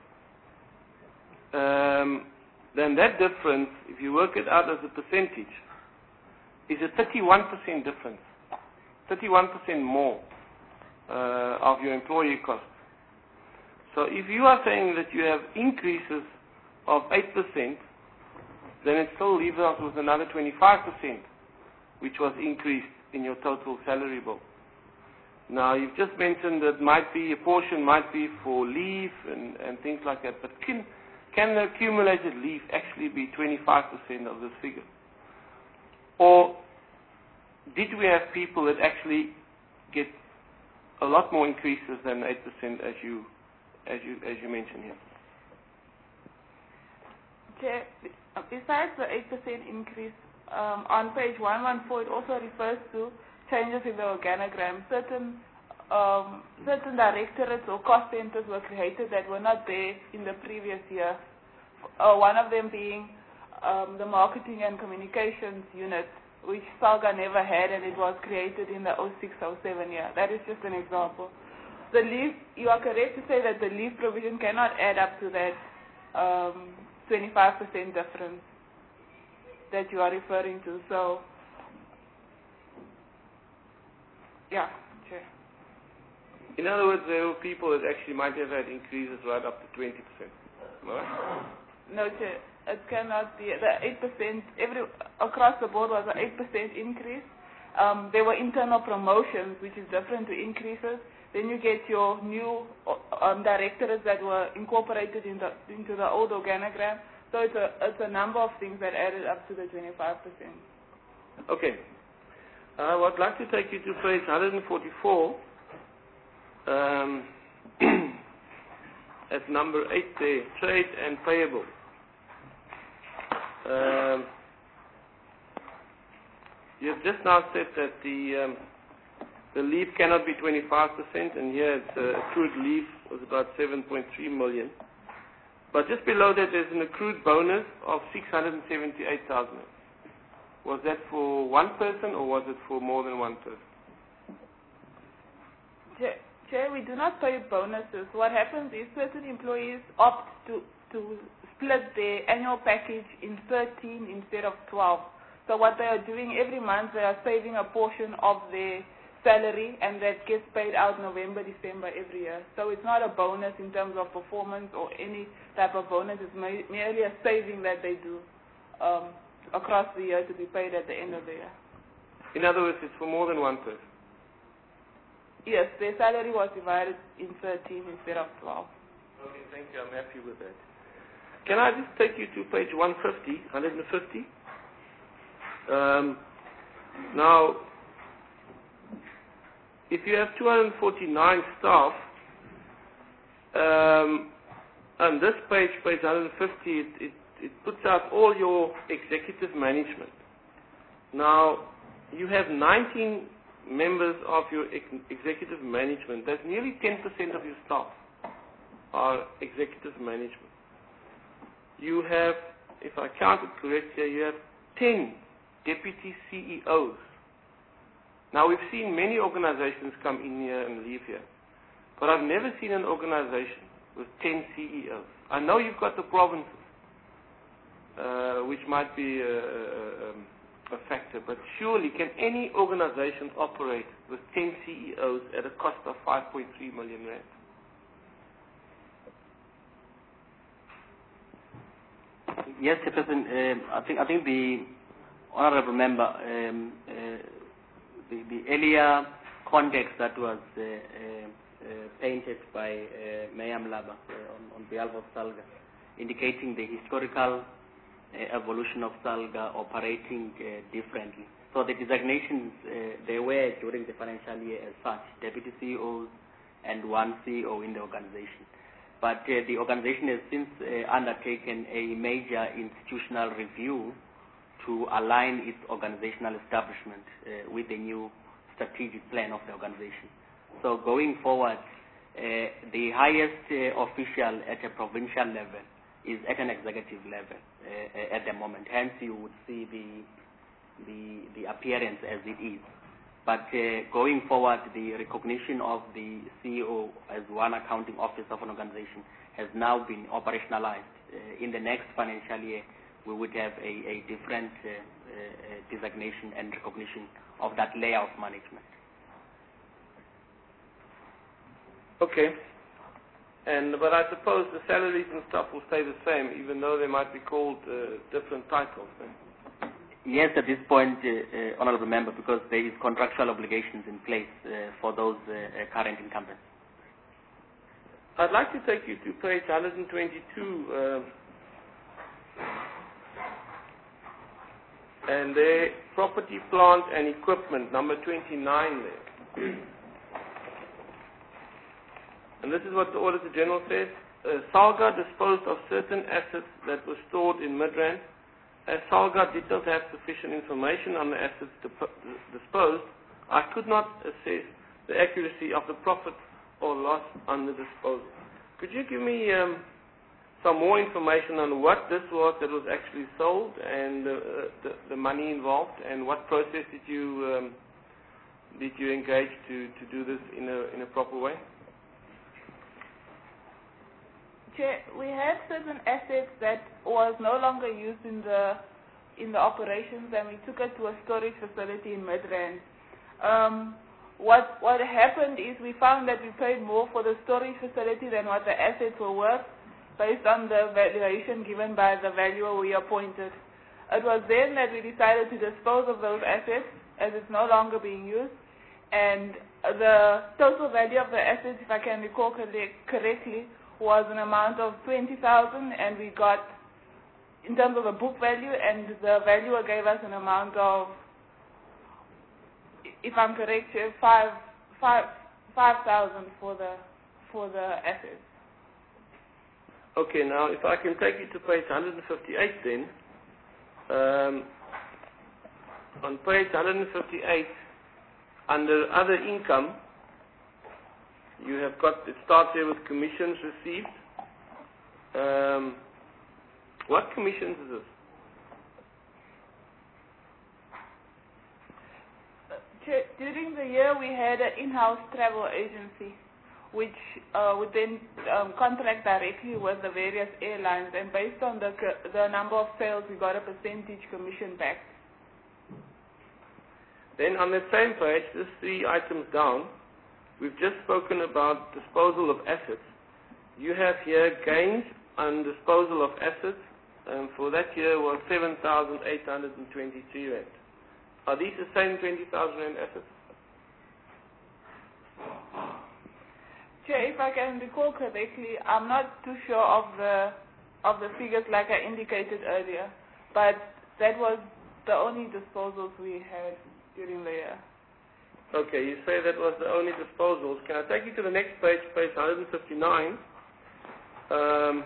um, then that difference, if you work it out as a percentage, is a thirty-one percent difference, thirty-one percent more uh, of your employee cost. So if you are saying that you have increases of eight percent, then it still leaves us with another twenty-five percent, which was increased in your total salary bill. Now, you've just mentioned that might be, a portion might be for leave and, and things like that, but can, can the accumulated leave actually be twenty-five percent of this figure? Or did we have people that actually get a lot more increases than eight percent as you, as you, as you mentioned here? Chair, besides the eight percent increase, um, on page one one four, it also refers to changes in the organogram. Certain um, certain directorates or cost centers were created that were not there in the previous year. Uh, one of them being um, the marketing and communications unit, which SALGA never had, and it was created in the oh six oh seven year. That is just an example. The leave, you are correct to say that the leave provision cannot add up to that um, twenty-five percent difference that you are referring to. So, yeah, sure. In other words, there were people that actually might have had increases right up to twenty percent. Right? No, Chair, it cannot be. The eight percent, every, across the board was an eight percent increase. Um, there were internal promotions, which is different to increases. Then you get your new um, directorates that were incorporated in the, into the old organogram. So it's a, it's a number of things that added up to the twenty-five percent. Okay. Uh, I would like to take you to page one forty-four. Um, at number eight there, trade and payable. Um, you have just now said that the um, the leave cannot be twenty-five percent, and here it's uh, accrued leave was about seven point three million. But just below that, there's an accrued bonus of six hundred seventy-eight thousand. Was that for one person, or was it for more than one person? Chair, Chair, we do not pay bonuses. What happens is certain employees opt to, to split their annual package in thirteen instead of twelve. So what they are doing every month, they are saving a portion of their salary, and that gets paid out November, December every year. So it's not a bonus in terms of performance or any type of bonus. It's merely a saving that they do um, across the year to be paid at the end of the year. In other words, it's for more than one person. Yes, their salary was divided in thirteen instead of twelve. Okay, thank you. I'm happy with that. Can I just take you to page one fifty, one fifty? Um, now, if you have two hundred forty-nine staff, um, on this page, page one fifty, it, it, it puts out all your executive management. Now, you have nineteen members of your ex executive management. That's nearly ten percent of your staff are executive management. You have, if I counted correctly, you have ten deputy C E Os. Now, we've seen many organizations come in here and leave here, but I've never seen an organization with ten C E Os. I know you've got the provinces, uh, which might be a, a, a factor, but surely can any organization operate with ten C E Os at a cost of five point three million rand? Yes, Chairperson. Um, I think I think the honourable member, um, uh, the, the earlier context that was uh, uh, uh, painted by uh, Mayor Mlaba uh, on, on behalf of SALGA, indicating the historical uh, evolution of SALGA operating uh, differently. So the designations uh, they were during the financial year as such, deputy C E Os and one C E O in the organization. But uh, the organization has since uh, undertaken a major institutional review to align its organizational establishment uh, with the new strategic plan of the organization. So going forward, uh, the highest uh, official at a provincial level is at an executive level uh, at the moment. Hence, you would see the, the, the appearance as it is. But uh, going forward, the recognition of the C E O as one accounting officer of an organization has now been operationalized. Uh, in the next financial year, we would have a, a different uh, uh, designation and recognition of that layer of management. Okay. And but I suppose the salaries and stuff will stay the same, even though they might be called uh, different titles. Then. Yes, at this point, uh, uh, Honourable Member, because there is contractual obligations in place uh, for those uh, uh, current incumbents. I'd like to take you to page one twenty-two, uh, and there, property, plant and equipment, number twenty-nine there. And this is what the Auditor General says. Uh, SALGA disposed of certain assets that were stored in Midrand. As SALGA did not have sufficient information on the assets disposed, I could not assess the accuracy of the profit or loss on the disposal. Could you give me um, some more information on what this was that was actually sold and uh, the, the money involved, and what process did you um, did you engage to, to do this in a in a proper way? Chair, we had certain assets that was no longer used in the in the operations, and we took it to a storage facility in Midrand. Um, what what happened is we found that we paid more for the storage facility than what the assets were worth, based on the valuation given by the valuer we appointed. It was then that we decided to dispose of those assets, as it's no longer being used, and the total value of the assets, if I can recall correctly, was an amount of twenty thousand, and we got, in terms of the book value, and the valuer gave us an amount of, if I'm correct, five five five thousand for the for the assets. Okay, now if I can take you to page one fifty-eight then. Um, on page one fifty-eight, under other income, you have got, it starts here with commissions received. Um, what commissions is this? During the year, we had an in-house travel agency, which uh, would then um, contract directly with the various airlines, and based on the the number of sales, we got a percentage commission back. Then on that same page, just three items down, we've just spoken about disposal of assets. You have here gains on disposal of assets, and for that year was seven thousand eight hundred twenty-three rand. Are these the same twenty thousand rand assets? Chair, if I can recall correctly, I'm not too sure of the of the figures like I indicated earlier, but that was the only disposals we had during the year. Okay, you say that was the only disposals. Can I take you to the next page, page one fifty-nine? Um,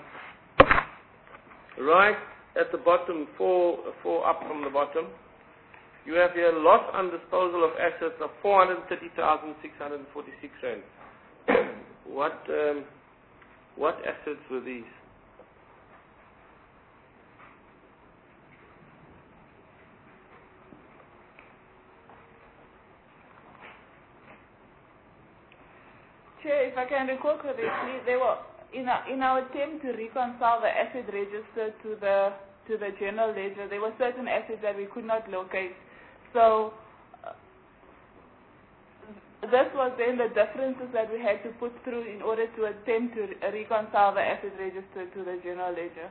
right at the bottom, four, four up from the bottom, you have here loss on disposal of assets of four hundred thirty thousand six hundred forty-six rand. What um, what assets were these? Chair, if I can recall correctly, they were in our, in our attempt to reconcile the asset register to the to the general ledger. There were certain assets that we could not locate, so. Uh, This was then the differences that we had to put through in order to attempt to re- reconcile the asset register to the general ledger.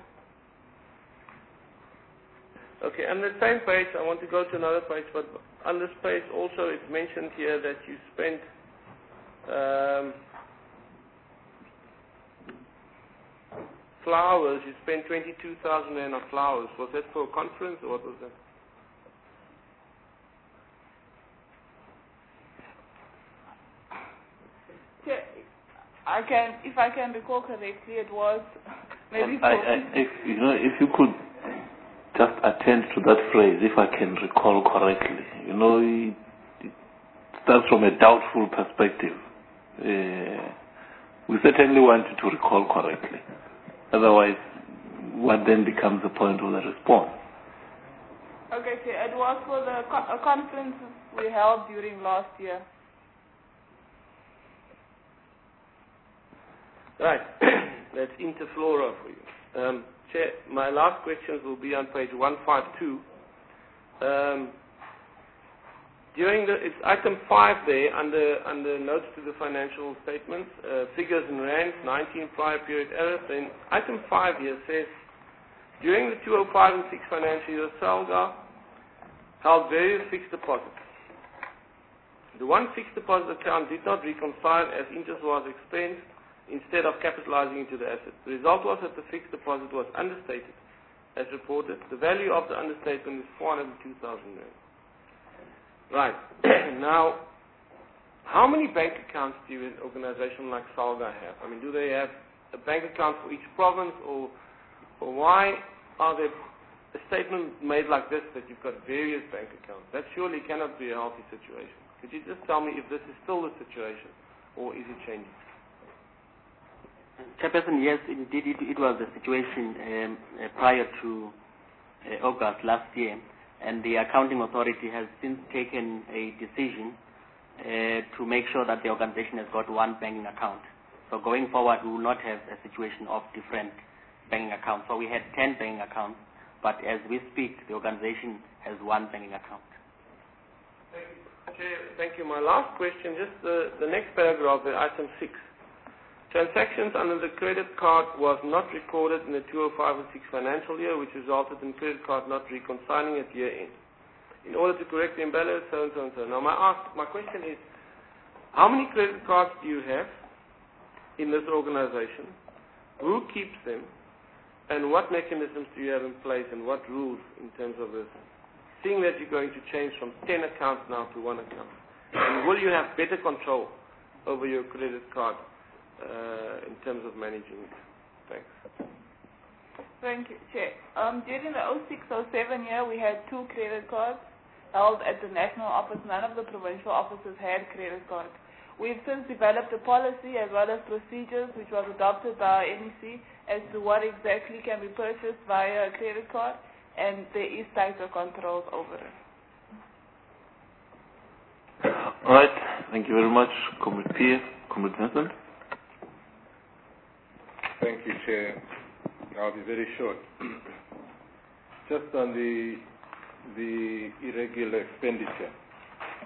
Okay, on the same page, I want to go to another page, but on this page also it's mentioned here that you spent um, flowers, you spent twenty-two thousand rand on flowers. Was that for a conference or what was that? I can, if I can recall correctly, it was maybe. I, I, if you know, if you could just attend to that phrase, if I can recall correctly, you know, it, it starts from a doubtful perspective. Uh, we certainly want you to recall correctly. Otherwise, what then becomes the point of the response? Okay, so it was for the co- a conference we held during last year. Right, that's Interflora for you. Um, Chair, my last questions will be on page one fifty-two. Um, during the, it's item five there, under, under notes to the financial statements, uh, figures in rands, nineteen prior period errors. Then item five here says, during the two thousand five and six financial year, SALGA held various fixed deposits. The one fixed deposit account did not reconcile as interest was expensed instead of capitalizing into the asset. The result was that the fixed deposit was understated as reported. The value of the understatement is four hundred two thousand rand. Right. Now, how many bank accounts do an organization like SALGA have? I mean, do they have a bank account for each province, or, or why are there a statement made like this that you've got various bank accounts? That surely cannot be a healthy situation. Could you just tell me if this is still the situation, or is it changing? Chairperson, yes, indeed, it, it was the situation um, uh, prior to uh, August last year, and the accounting authority has since taken a decision uh, to make sure that the organization has got one banking account. So going forward, we will not have a situation of different banking accounts. So we had ten banking accounts, but as we speak, the organization has one banking account. Thank you. Chair, thank you. My last question, just the, the next paragraph, the item six. Transactions under the credit card was not recorded in the two thousand five and six financial year, which resulted in credit card not reconciling at year end. In order to correct the imbalance, so and so and so. Now, my, ask, my question is, how many credit cards do you have in this organization? Who keeps them? And what mechanisms do you have in place, and what rules in terms of this? Seeing that you're going to change from ten accounts now to one account. And will you have better control over your credit card uh, in terms of managing it? Thanks. Thank you, Chair. Um, during the oh six oh seven year, we had two credit cards held at the national office. None of the provincial offices had credit cards. We've since developed a policy as well as procedures which was adopted by our N E C as to what exactly can be purchased via a credit card, and there is tighter controls over it. All right. Thank you very much, Comrade Pierre. Comrade Vincent. Thank you, Chair. I'll be very short. Just on the the irregular expenditure.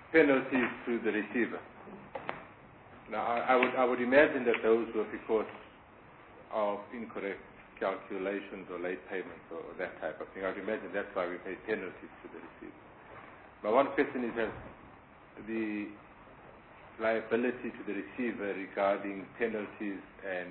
penalties to the receiver. Now, I, I would I would imagine that those were because of incorrect calculations or late payments or, or that type of thing. I would imagine that's why we pay penalties to the receiver. My one question is, has the liability to the receiver regarding penalties and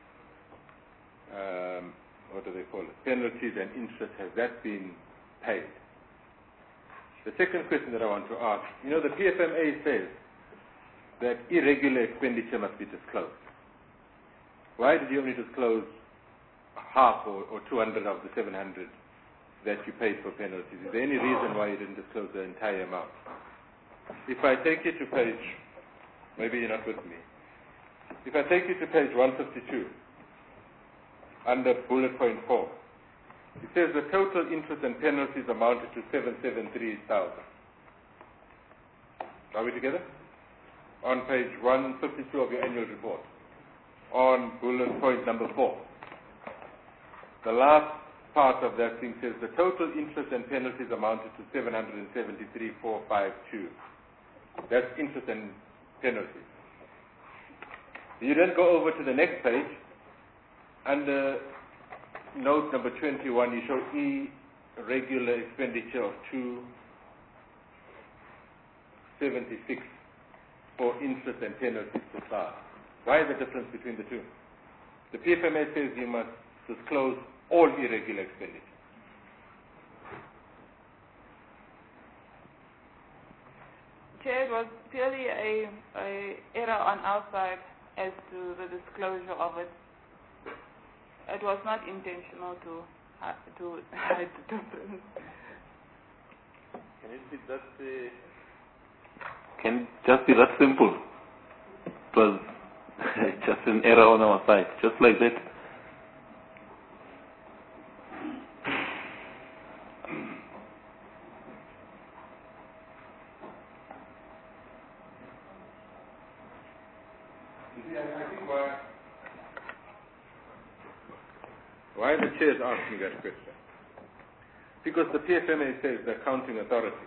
um, what do they call it? Penalties and interest, has that been paid? The second question that I want to ask, you know, the P F M A says that irregular expenditure must be disclosed. Why did you only disclose half or, or two hundred of the seven hundred that you paid for penalties? Is there any reason why you didn't disclose the entire amount? If I take you to page, maybe you're not with me. If I take you to page one fifty-two, under bullet point four, it says the total interest and penalties amounted to seven hundred seventy-three thousand. Are we together? On page one fifty-two of your annual report, on bullet point number four. The last part of that thing says the total interest and penalties amounted to seven hundred seventy-three thousand four hundred fifty-two. That's interest and penalties. You then go over to the next page. Under note number twenty-one, you show irregular expenditure of two hundred seventy-six for interest and penalties to S A R. Why is the difference between the two? The P F M A says you must disclose all irregular expenditure. Chair, it was purely a, a error on our side as to the disclosure of it. It was not intentional to ha to hide the difference. Can it be that? Uh, can it just be that simple? It was just an error on our side, just like that. Why the chair is asking that question? Because the P F M A says the accounting authority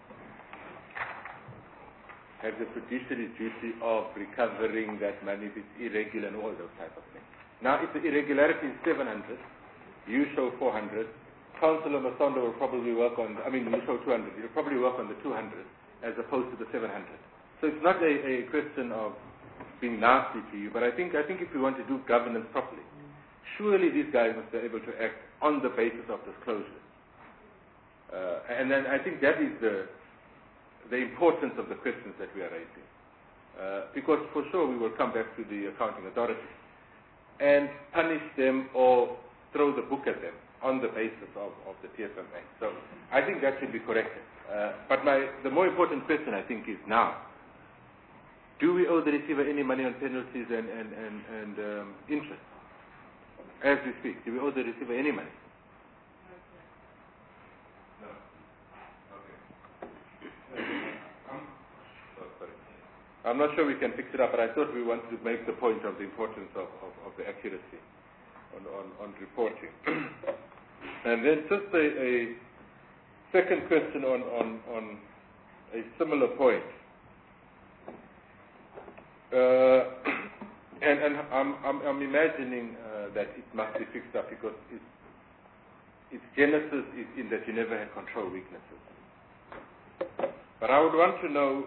has the fiduciary duty of recovering that money if it's irregular and all those type of things. Now, if the irregularity is seven hundred, you show four hundred, Councillor Masondo will probably work on, I mean, you show two hundred, you'll probably work on the two hundred as opposed to the seven hundred. So it's not a, a question of being nasty to you, but I think, I think if we want to do governance properly, surely these guys must be able to act on the basis of disclosure. Uh, and then I think that is the, the importance of the questions that we are raising. Uh, because for sure we will come back to the accounting authority and punish them or throw the book at them on the basis of, of the P F M A. So I think that should be corrected. Uh, but my, the more important question I think is now, do we owe the receiver any money on penalties and, and, and, and um, interest? As we speak, do we owe the receiver any money? No. Okay. I'm, oh, sorry. I'm not sure we can fix it up, but I thought we wanted to make the point of the importance of, of, of the accuracy on, on, on reporting. And then just a, a second question on, on, on a similar point. Uh, and and I'm, I'm, I'm imagining uh, that it must be fixed up because its, its genesis is in that you never had control weaknesses. But I would want to know,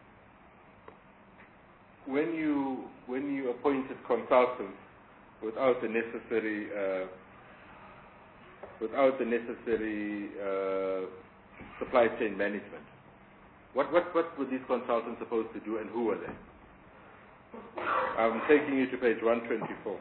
when you when you appointed consultants without the necessary uh, without the necessary uh, supply chain management, what what what were these consultants supposed to do, and who were they? I'm taking you to page one twenty-four.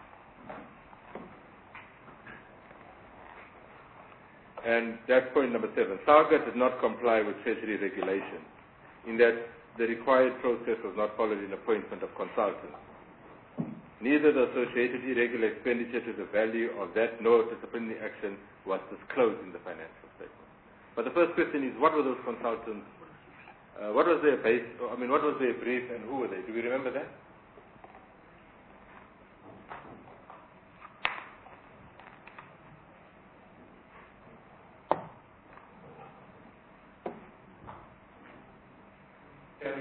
And that's point number seven. SARGA did not comply with Treasury regulations in that the required process was not followed in appointment of consultants. Neither the associated irregular expenditure to the value of that nor disciplinary action was disclosed in the financial statement. But the first question is, what were those consultants? Uh, what was their base? I mean, what was their brief, and who were they? Do we remember that?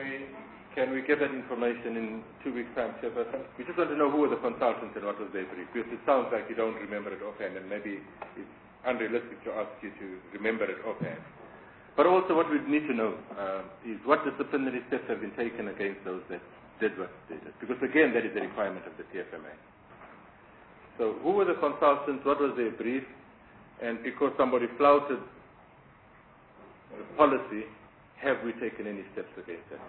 we can we get that information in two weeks' time, Chairperson? We just want to know who were the consultants and what was their brief, because it sounds like you don't remember it offhand, and maybe it's unrealistic to ask you to remember it offhand. But also what we need to know uh, is what disciplinary steps have been taken against those that did what they did. Because again, that is a requirement of the T F M A. So who were the consultants, what was their brief, and because somebody flouted the policy, have we taken any steps against that?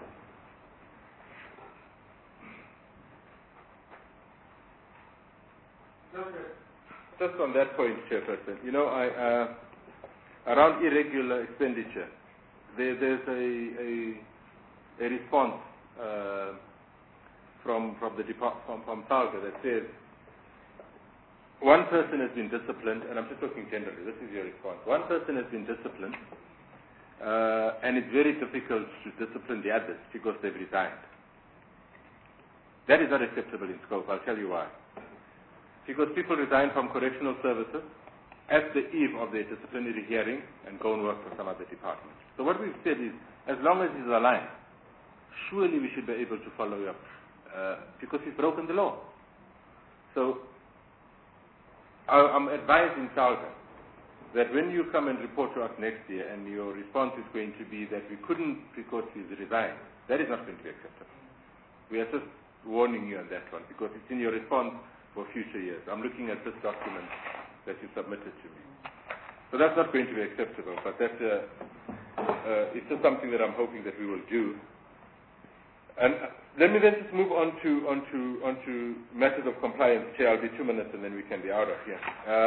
Just on that point, Chairperson, you know, I, uh, around irregular expenditure, there, there's a, a, a response uh, from, from the department, from, from SALGA that says one person has been disciplined, and I'm just talking generally, this is your response. One person has been disciplined, uh, and it's very difficult to discipline the others because they've resigned. That is not acceptable in scope, I'll tell you why. Because people resign from correctional services at the eve of their disciplinary hearing and go and work for some other department. So what we've said is, as long as he's aligned, surely we should be able to follow up, uh, because he's broken the law. So I'm advising SALGA that when you come and report to us next year and your response is going to be that we couldn't because he's resigned, that is not going to be acceptable. We are just warning you on that one because it's in your response for future years. I'm looking at this document that you submitted to me. So that's not going to be acceptable, but that, uh, uh, it's just something that I'm hoping that we will do. And let me then just move on to, on to, on to matters of compliance. Chair, I'll be two minutes and then we can be out of here.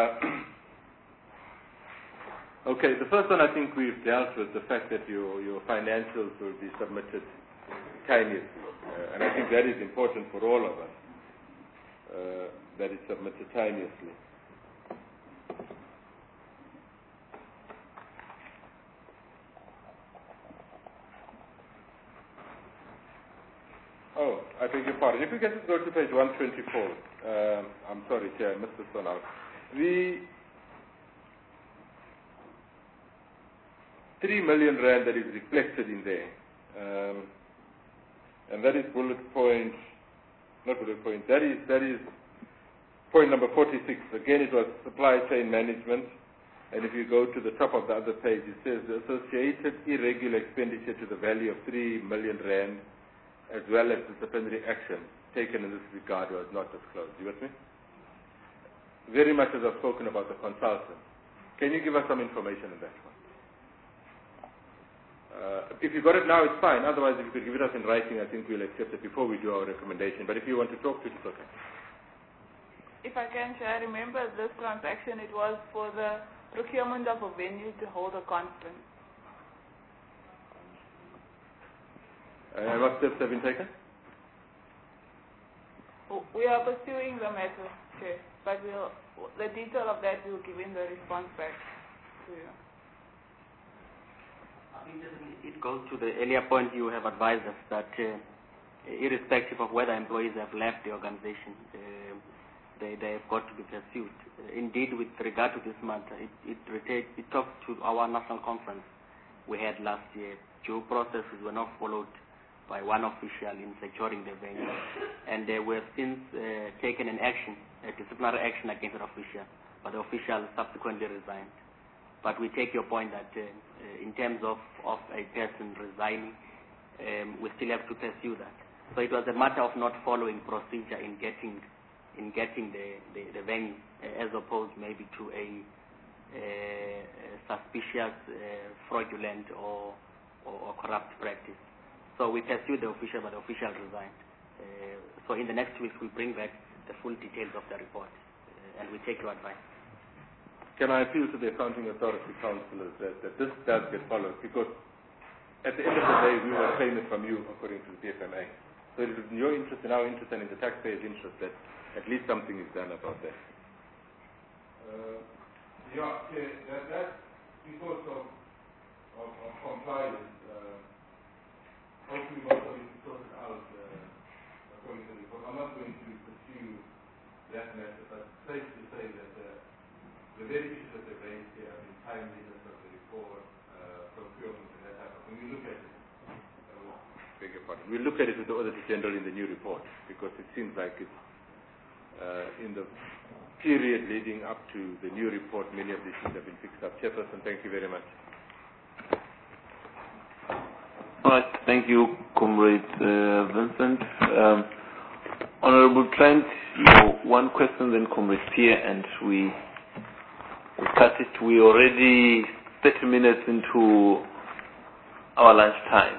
Uh, okay, the first one I think we've dealt with, the fact that your, your financials will be submitted timeously. Uh, and I think that is important for all of us, uh, that it's submitted timeously. Oh, I beg your pardon. If we can just go to page one twenty-four. Um, I'm sorry, Chair, I missed this one out. The three million rand that is reflected in there, um, and that is bullet point, not bullet point, that is, that is point number forty-six. Again, it was supply chain management. And if you go to the top of the other page, it says the associated irregular expenditure to the value of three million rand, as well as disciplinary action taken in this regard was not disclosed. You with me? Very much as I've spoken about the consultant. Can you give us some information on that one? Uh, if you got it now, it's fine. Otherwise, if you could give it us in writing, I think we'll accept it before we do our recommendation. But if you want to talk to it, it's okay. If I can share, I remember this transaction, it was for the procurement of a venue to hold a conference. And what steps have been taken? We are pursuing the matter, Chair, but we'll, the detail of that we'll give in the response back to you. I think it goes to the earlier point you have advised us that uh, irrespective of whether employees have left the organization, uh, they, they have got to be pursued. Uh, indeed, with regard to this matter, it, it, it, it talks to our national conference we had last year. Due processes were not followed by one official in securing the venue, and they were since uh, taken an action, a disciplinary action against an official, but the official subsequently resigned. But we take your point that uh, uh, in terms of, of a person resigning, um, we still have to pursue that. So it was a matter of not following procedure in getting in getting the, the, the venue, uh, as opposed maybe to a, uh, a suspicious, uh, fraudulent or, or, or corrupt practice. So we pursued the official, but the official resigned. Uh, so in the next week, we'll bring back the full details of the report, uh, and we take your advice. Can I appeal to the accounting authority councillors that, that this does get followed? Because at the end of the day, we were claiming from you according to the T F M A. So it is in your interest, in our interest, and in the taxpayers' interest that at least something is done about that. Uh, yeah, okay, that, that's because of, of, of compliance. Uh, Hopefully most of it is sorted out uh, according to the report. I'm not going to pursue that matter, but safe to say that uh, the very issues that they raised here are in timeliness of the report, uh, procurement, and that type of thing. When you look at it, uh, beg your important. We'll look at it with the Auditor General in the new report, because it seems like it's uh, in the period leading up to the new report, many of these things have been fixed up. Chairperson, thank you very much. All right, thank you, Comrade uh, Vincent. Um, Honorable Trent, you one question, then Comrade Pierre, and we we cut it. We're already thirty minutes into our lunch time.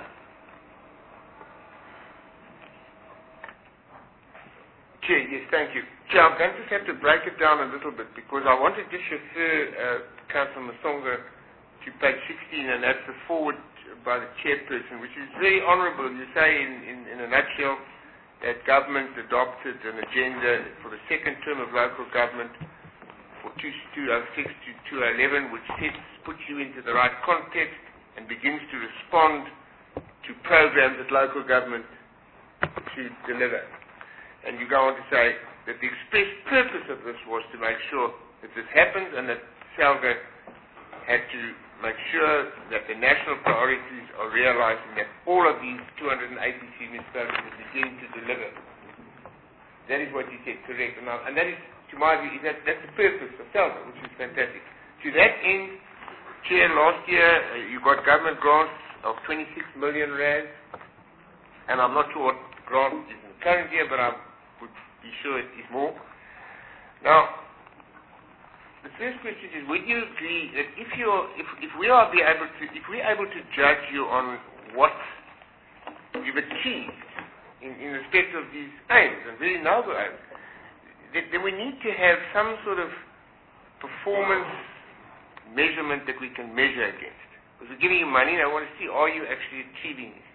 Chair, yes, thank you. Chair, I'm going to have to break it down a little bit, because I want to just refer uh, Councillor Masonga to page sixteen, and that's the forward by the chairperson, which is very honourable. You say in, in, in a nutshell that government adopted an agenda for the second term of local government for two thousand six to two thousand eleven, which sets, puts you into the right context and begins to respond to programs that local government should deliver. And you go on to say that the express purpose of this was to make sure that this happens, and that SALGA had to make sure that the national priorities are realized, and that all of these two hundred eighty-three municipalities begin to deliver. That is what you said, correct. And, and that is, to my view, that, that's the purpose of SALGA, which is fantastic. To that end, Chair, last year uh, you got government grants of twenty-six million rand, and I'm not sure what grant is in the current year, but I would be sure it is more. Now, the first question is: would you agree that if you if if we are be able to if we're able to judge you on what you've achieved in, in respect of these aims, and very noble aims, that, that we need to have some sort of performance measurement that we can measure against? Because we're giving you money, and I want to see, are you actually achieving this?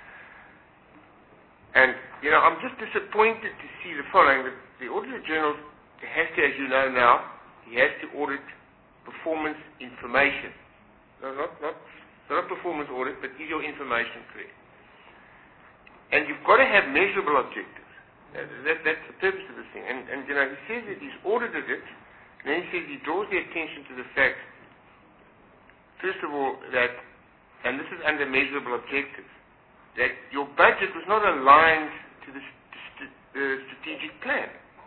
And, you know, I'm just disappointed to see the following, that the Auditor General has to, as you know now, he has to audit performance information. No, not, not, not a performance audit, but is your information correct? And you've got to have measurable objectives. That, that, that's the purpose of this thing. And, and, you know, he says that he's audited it, and then he says he draws the attention to the fact, first of all, that, and this is under measurable objectives, that your budget was not aligned to the st uh, strategic plan.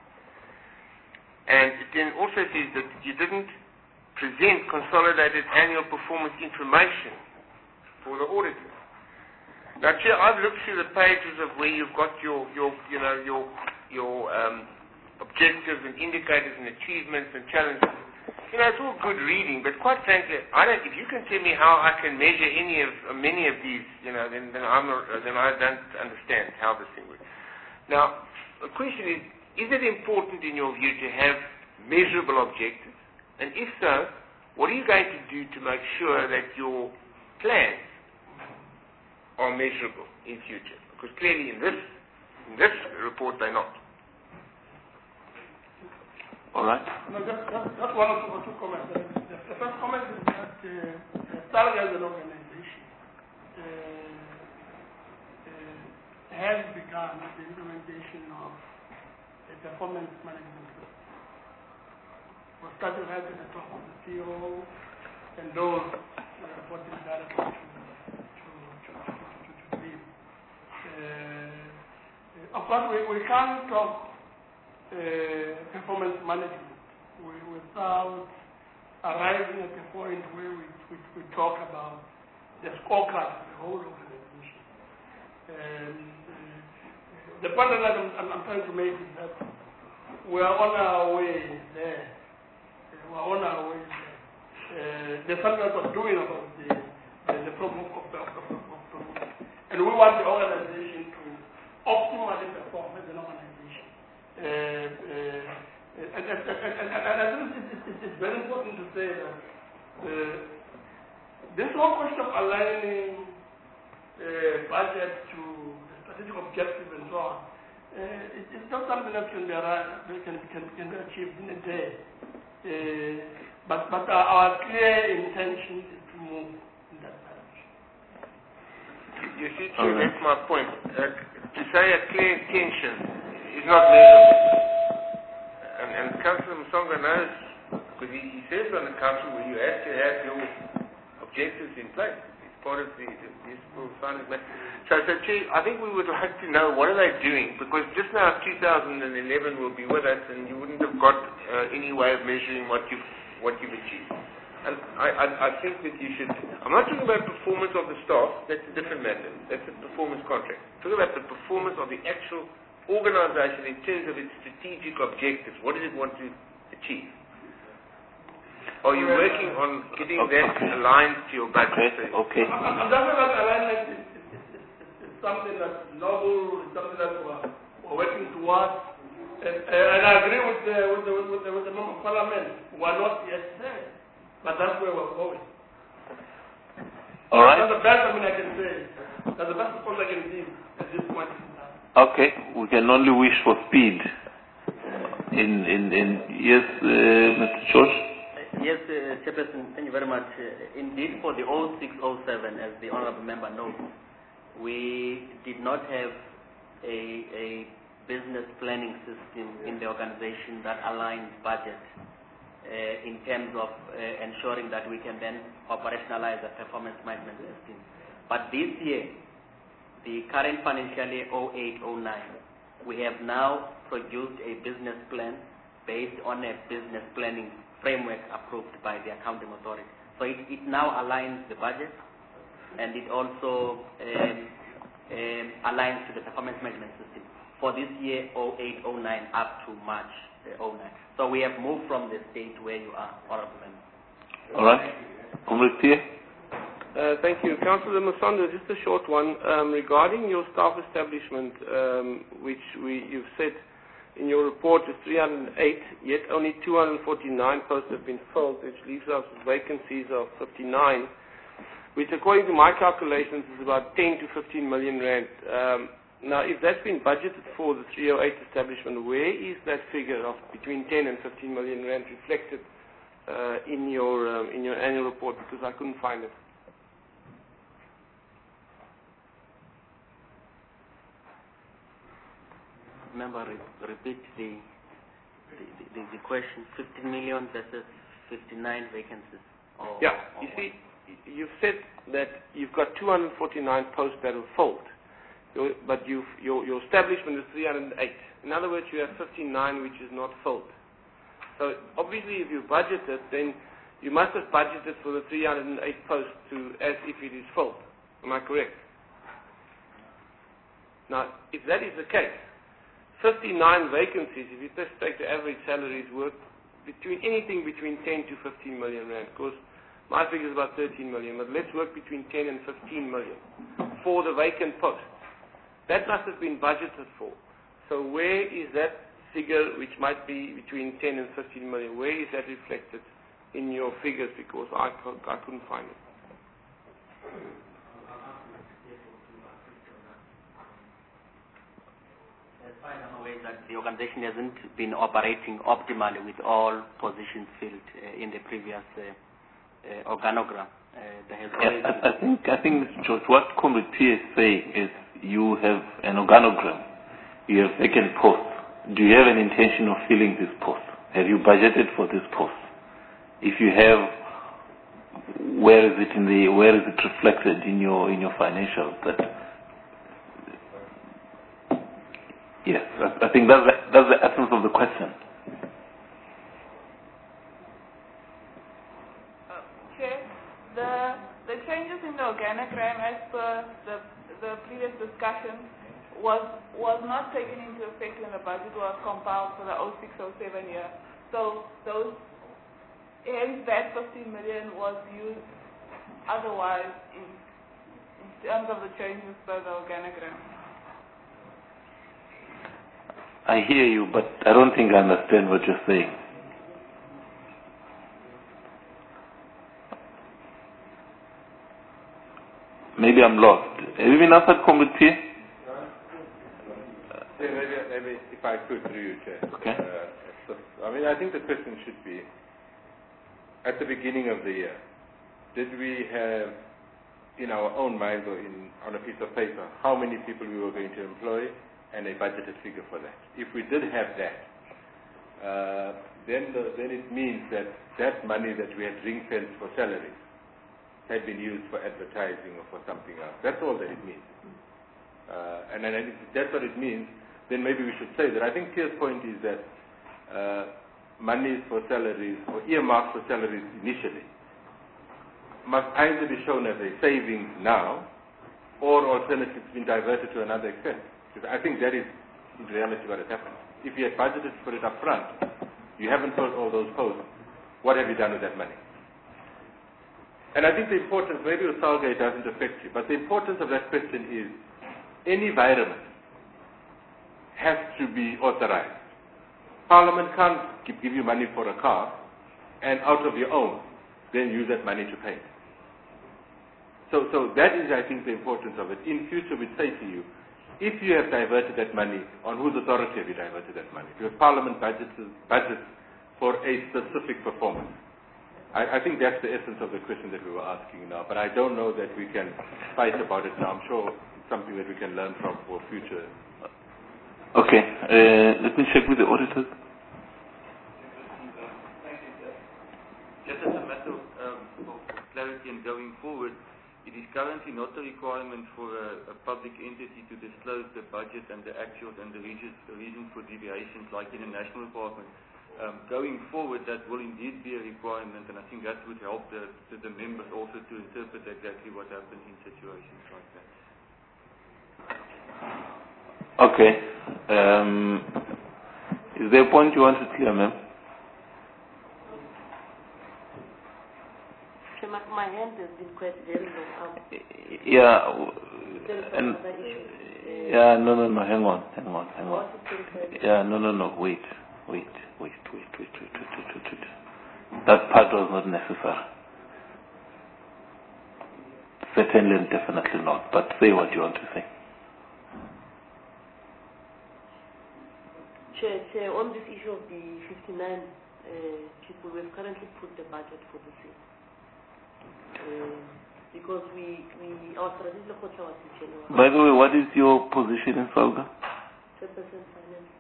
And it then also says that you didn't present consolidated annual performance information for the auditors. Now, Chair, I've looked through the pages of where you've got your, your you know, your, your um, objectives and indicators and achievements and challenges. You know, it's all good reading, but quite frankly, I don't. If you can tell me how I can measure any of uh, many of these, you know, then then I'm not, uh, then I don't understand how this thing works. Now, the question is: is it important in your view to have measurable objectives? And if so, what are you going to do to make sure that your plans are measurable in future? Because clearly, in this in this report, they're not. All right. No, just, just, just one or two, or two comments. The, the first comment is that uh, SALGA as an organization uh, uh, has begun the implementation of a performance management system. We started right at the top of the C O O and those uh, reporting directly to to to to to, to them. Uh, of course, we, we can't talk Uh, performance management we, without arriving at a point where we, we, we talk about the scorecard of the whole organization. And, uh, the point that I'm, I'm, I'm trying to make is that we are on our way there. Uh, we are on our way there. Uh, there's something that we're doing about the, the, the problem of, of, of, of performance. And we want the organization to optimally perform as an organization. Uh, uh, and, and, and, and, and I think it's, it's, it's very important to say that uh, this whole question of aligning uh, budget to the strategic objectives and so on, uh, it, it's not something that can be, that can, can, can be achieved in a day. Uh, but but our, our clear intention is to move in that direction. You see, Chair, that's my point. Uh, to say a clear intention is not measurable. And, and Councillor Masonga knows, because he, he serves on the council where you have to have your objectives in place. part of the, the useful finance man. So, so Chair, I think we would like to know what are they doing, because just now two thousand eleven will be with us, and you wouldn't have got uh, any way of measuring what you've what you've achieved. And I, I, I think that you should. I'm not talking about performance of the staff. That's a different matter. That's a performance contract. I'm talking about the performance of the actual organization in terms of its strategic objectives. What does it want to achieve? Are you working on getting okay. that aligned to your budget? Okay. okay. I'm talking about alignment. It's, it's, it's, it's something that's noble. It's something that we're, we're working towards. And, uh, and I agree with the with the with the, with the member of parliament. We're not yet there, but that's where we're going. All right. That's the best I mean I can say. That's the best response I can give at this point in time. Okay. We can only wish for speed. In in in yes, uh, Mister George. Yes, uh, Chairperson, thank you very much. Uh, indeed, for the oh six oh seven, as the Honourable Member knows, we did not have a, a business planning system in the organization that aligns budget uh, in terms of uh, ensuring that we can then operationalize a performance management system. But this year, the current financial year oh eight oh nine, we have now produced a business plan based on a business planning framework approved by the accounting authority. So it, it now aligns the budget, and it also um, um, aligns to the performance management system for this year oh eight oh nine up to March uh, oh nine. So we have moved from the state where you are, Honourable Member. All right. Comrade Pierre. Uh, thank you. Councillor Masondo, just a short one. Um, regarding your staff establishment, um, which we, you've said in your report is three hundred eight, yet only two hundred forty-nine posts have been filled, which leaves us with vacancies of fifty-nine, which according to my calculations is about ten to fifteen million rand. Um, now, if that's been budgeted for the three oh eight establishment, where is that figure of between ten and fifteen million rand reflected uh, in your um, in your annual report? Because I couldn't find it. Remember, re- repeat the the, the the question: fifteen million versus fifty-nine vacancies. Or, yeah, or you what? see, you've said that you've got two hundred forty-nine posts that are filled, your, but you've, your your establishment is three hundred eight. In other words, you have fifty-nine which is not filled. So obviously, if you budgeted, then you must have budgeted for the three hundred eight posts to as if it is filled. Am I correct? Now, if that is the case, fifty-nine vacancies, if you just take the average salaries, work between anything between ten to fifteen million rand. Of course, my figure is about thirteen million, but let's work between ten and fifteen million for the vacant posts. That must have been budgeted for. So where is that figure, which might be between ten and fifteen million, where is that reflected in your figures? Because I, I couldn't find it. As far as I'm aware, that the organization hasn't been operating optimally with all positions filled uh, in the previous uh, uh, organogram. Uh, there has always yeah, I, I think, I think, Mister George, what Comrade P is saying is you have an organogram, you have vacant posts. Do you have an intention of filling this post? Have you budgeted for this post? If you have, where is it in the, where is it reflected in your in your financials? That yes, I, I think that's the, that's the essence of the question. Uh, Chair, the the changes in the organogram as per the the previous discussion was was not taken into effect when the budget was compiled for the oh six oh seven year. So those hence that fifteen million was used otherwise in in terms of the changes per the organogram. I hear you, but I don't think I understand what you're saying. Maybe I'm lost. Have you been answered, Comrade P? Yeah, maybe, maybe if I could through you, Chair. Okay. Uh, so, I mean, I think the question should be, at the beginning of the year, did we have in our own minds or in, on a piece of paper how many people we were going to employ and a budgeted figure for that? If we did have that, uh, then, the, then it means that that money that we had ring-fenced for salaries had been used for advertising or for something else. That's all that it means. Uh, and, and if that's what it means, then maybe we should say that. I think Pierre's point is that uh, monies for salaries, or earmarks for salaries initially, must either be shown as a savings now, or alternatively been diverted to another extent. Because I think that is in reality what has happened. If you had budgeted for it up front, you haven't filled all those posts, what have you done with that money? And I think the importance, maybe with Salga it doesn't affect you, but the importance of that question is, any environment has to be authorized. Parliament can't give, give you money for a car and out of your own then use that money to pay. So, so that is, I think, the importance of it. In future, we'd say to you, if you have diverted that money, on whose authority have you diverted that money? Because Parliament budgets, budgets for a specific performance. I, I think that's the essence of the question that we were asking now, but I don't know that we can fight about it now. I'm sure it's something that we can learn from for future. Okay, uh, let me check with the auditors. Just as a matter of, um, of clarity and going forward, it is currently not a requirement for a, a public entity to disclose the budget and the actuals and the reasons, the reasons for deviations like in a national department. Um, going forward, that will indeed be a requirement, and I think that would help the, the, the members also to interpret exactly what happens in situations like that. Okay. Um, is there a point you want to clear, ma'am? My, my hand has been quite very long. Um, yeah. And, yeah, no, no, no, hang on, hang on, hang on. Yeah, no, no, no, wait, wait, wait, wait, wait, wait, wait, wait, wait, wait. That part was not necessary. Certainly and definitely not, but say what you want to say. Chair, Chair, on this issue of the fifty-nine uh, people, we've currently put the budget for this year. Uh, because we, we our strategic culture was in January. By the way, what is your position in Salga? ten percent finance.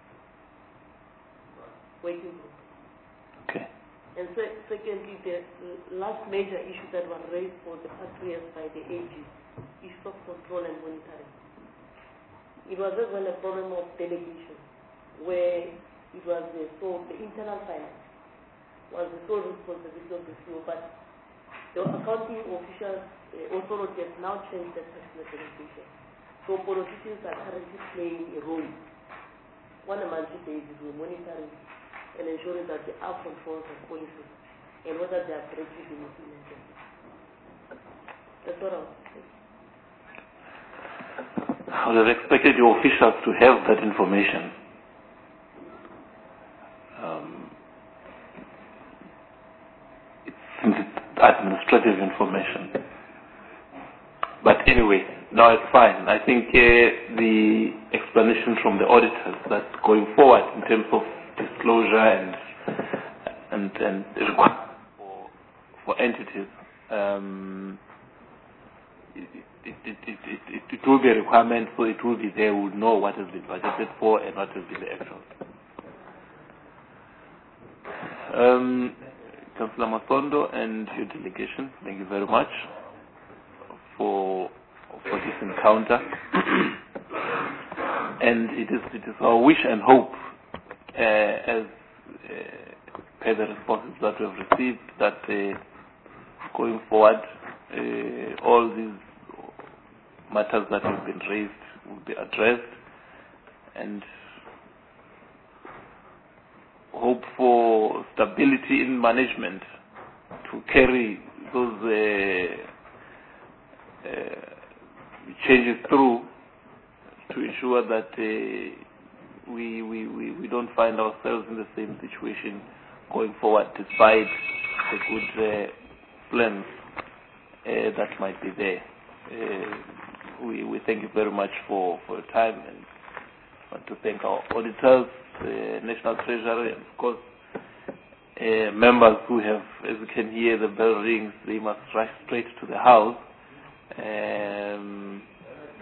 Waiting group. Okay. And so, secondly, the last major issue that was raised for the past three years by the A G is stock control and monitoring. It was as well a problem of delegation, where it was the, so the internal finance was the sole responsibility of the C E O, but the accounting officials uh, authority has now changed that particular delegation. So politicians are currently playing a role on a monthly basis. We're monitoring and ensuring that there are controls and policies and whether they are correctly being implemented. That's what I was saying. I would have expected your officials to have that information. Um, it's administrative information. But anyway, now it's fine. I think uh, the explanation from the auditors that going forward in terms of disclosure and and and requirements for for entities, um, it, it, it, it, it, it, it will be a requirement, so it will be there. We will know what has been budgeted for and what has been the actual. Um, Councillor Masondo and your delegation, thank you very much for for this encounter. And it is it is our wish and hope, uh, as uh, per the responses that we have received, that uh, going forward, uh, all these matters that have been raised will be addressed, and hope for stability in management to carry those uh, uh, changes through, to ensure that uh, we, we, we, we don't find ourselves in the same situation going forward, despite the good uh, plans uh, that might be there. Uh, we, we thank you very much for, for your time, and want to thank our auditors, uh, National Treasury, and of course uh, members who have, as you can hear, the bell rings, they must rush straight to the house. Um,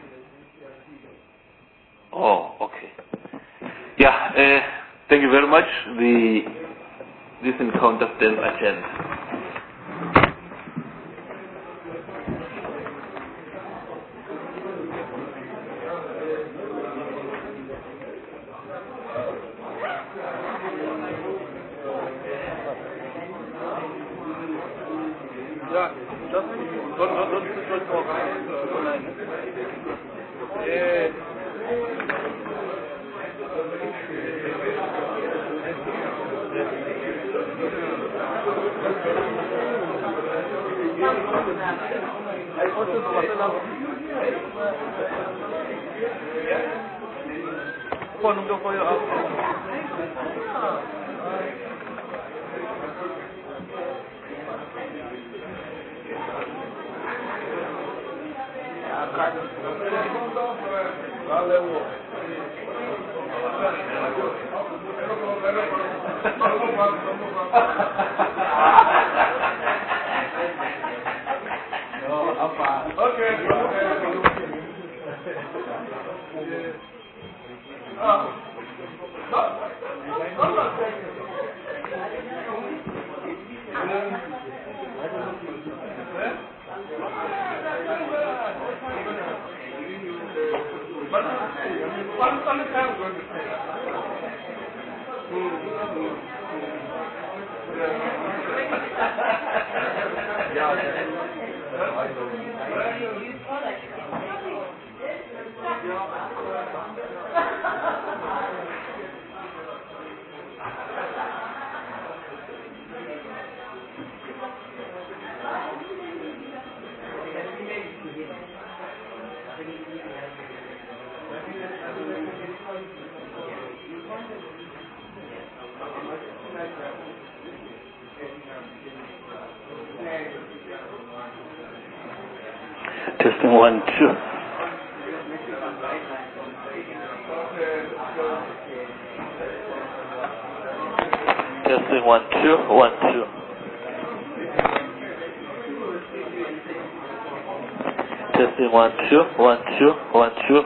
oh, okay. Yeah, uh, thank you very much. The this encounter stands adjourned. Testing one, two. Testing one, two, one, two. Testing one, two, one, two, one, two.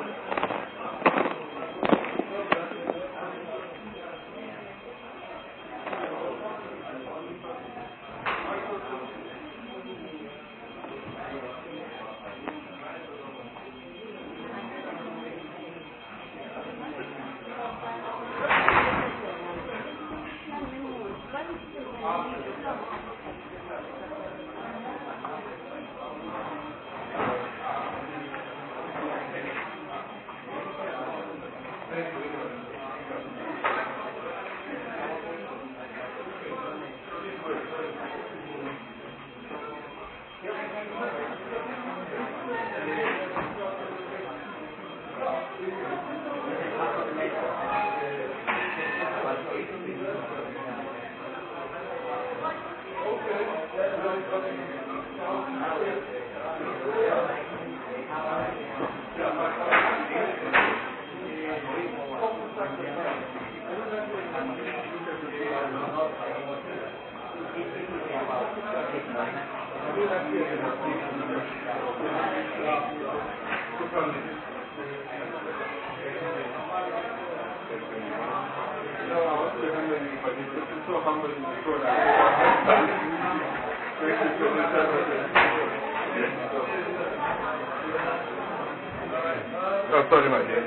Oh, sorry, my dear.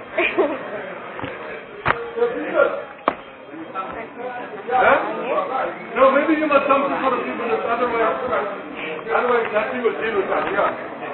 Huh? No, maybe you must come to sort of people, otherwise, otherwise nothing will deal with that, yeah.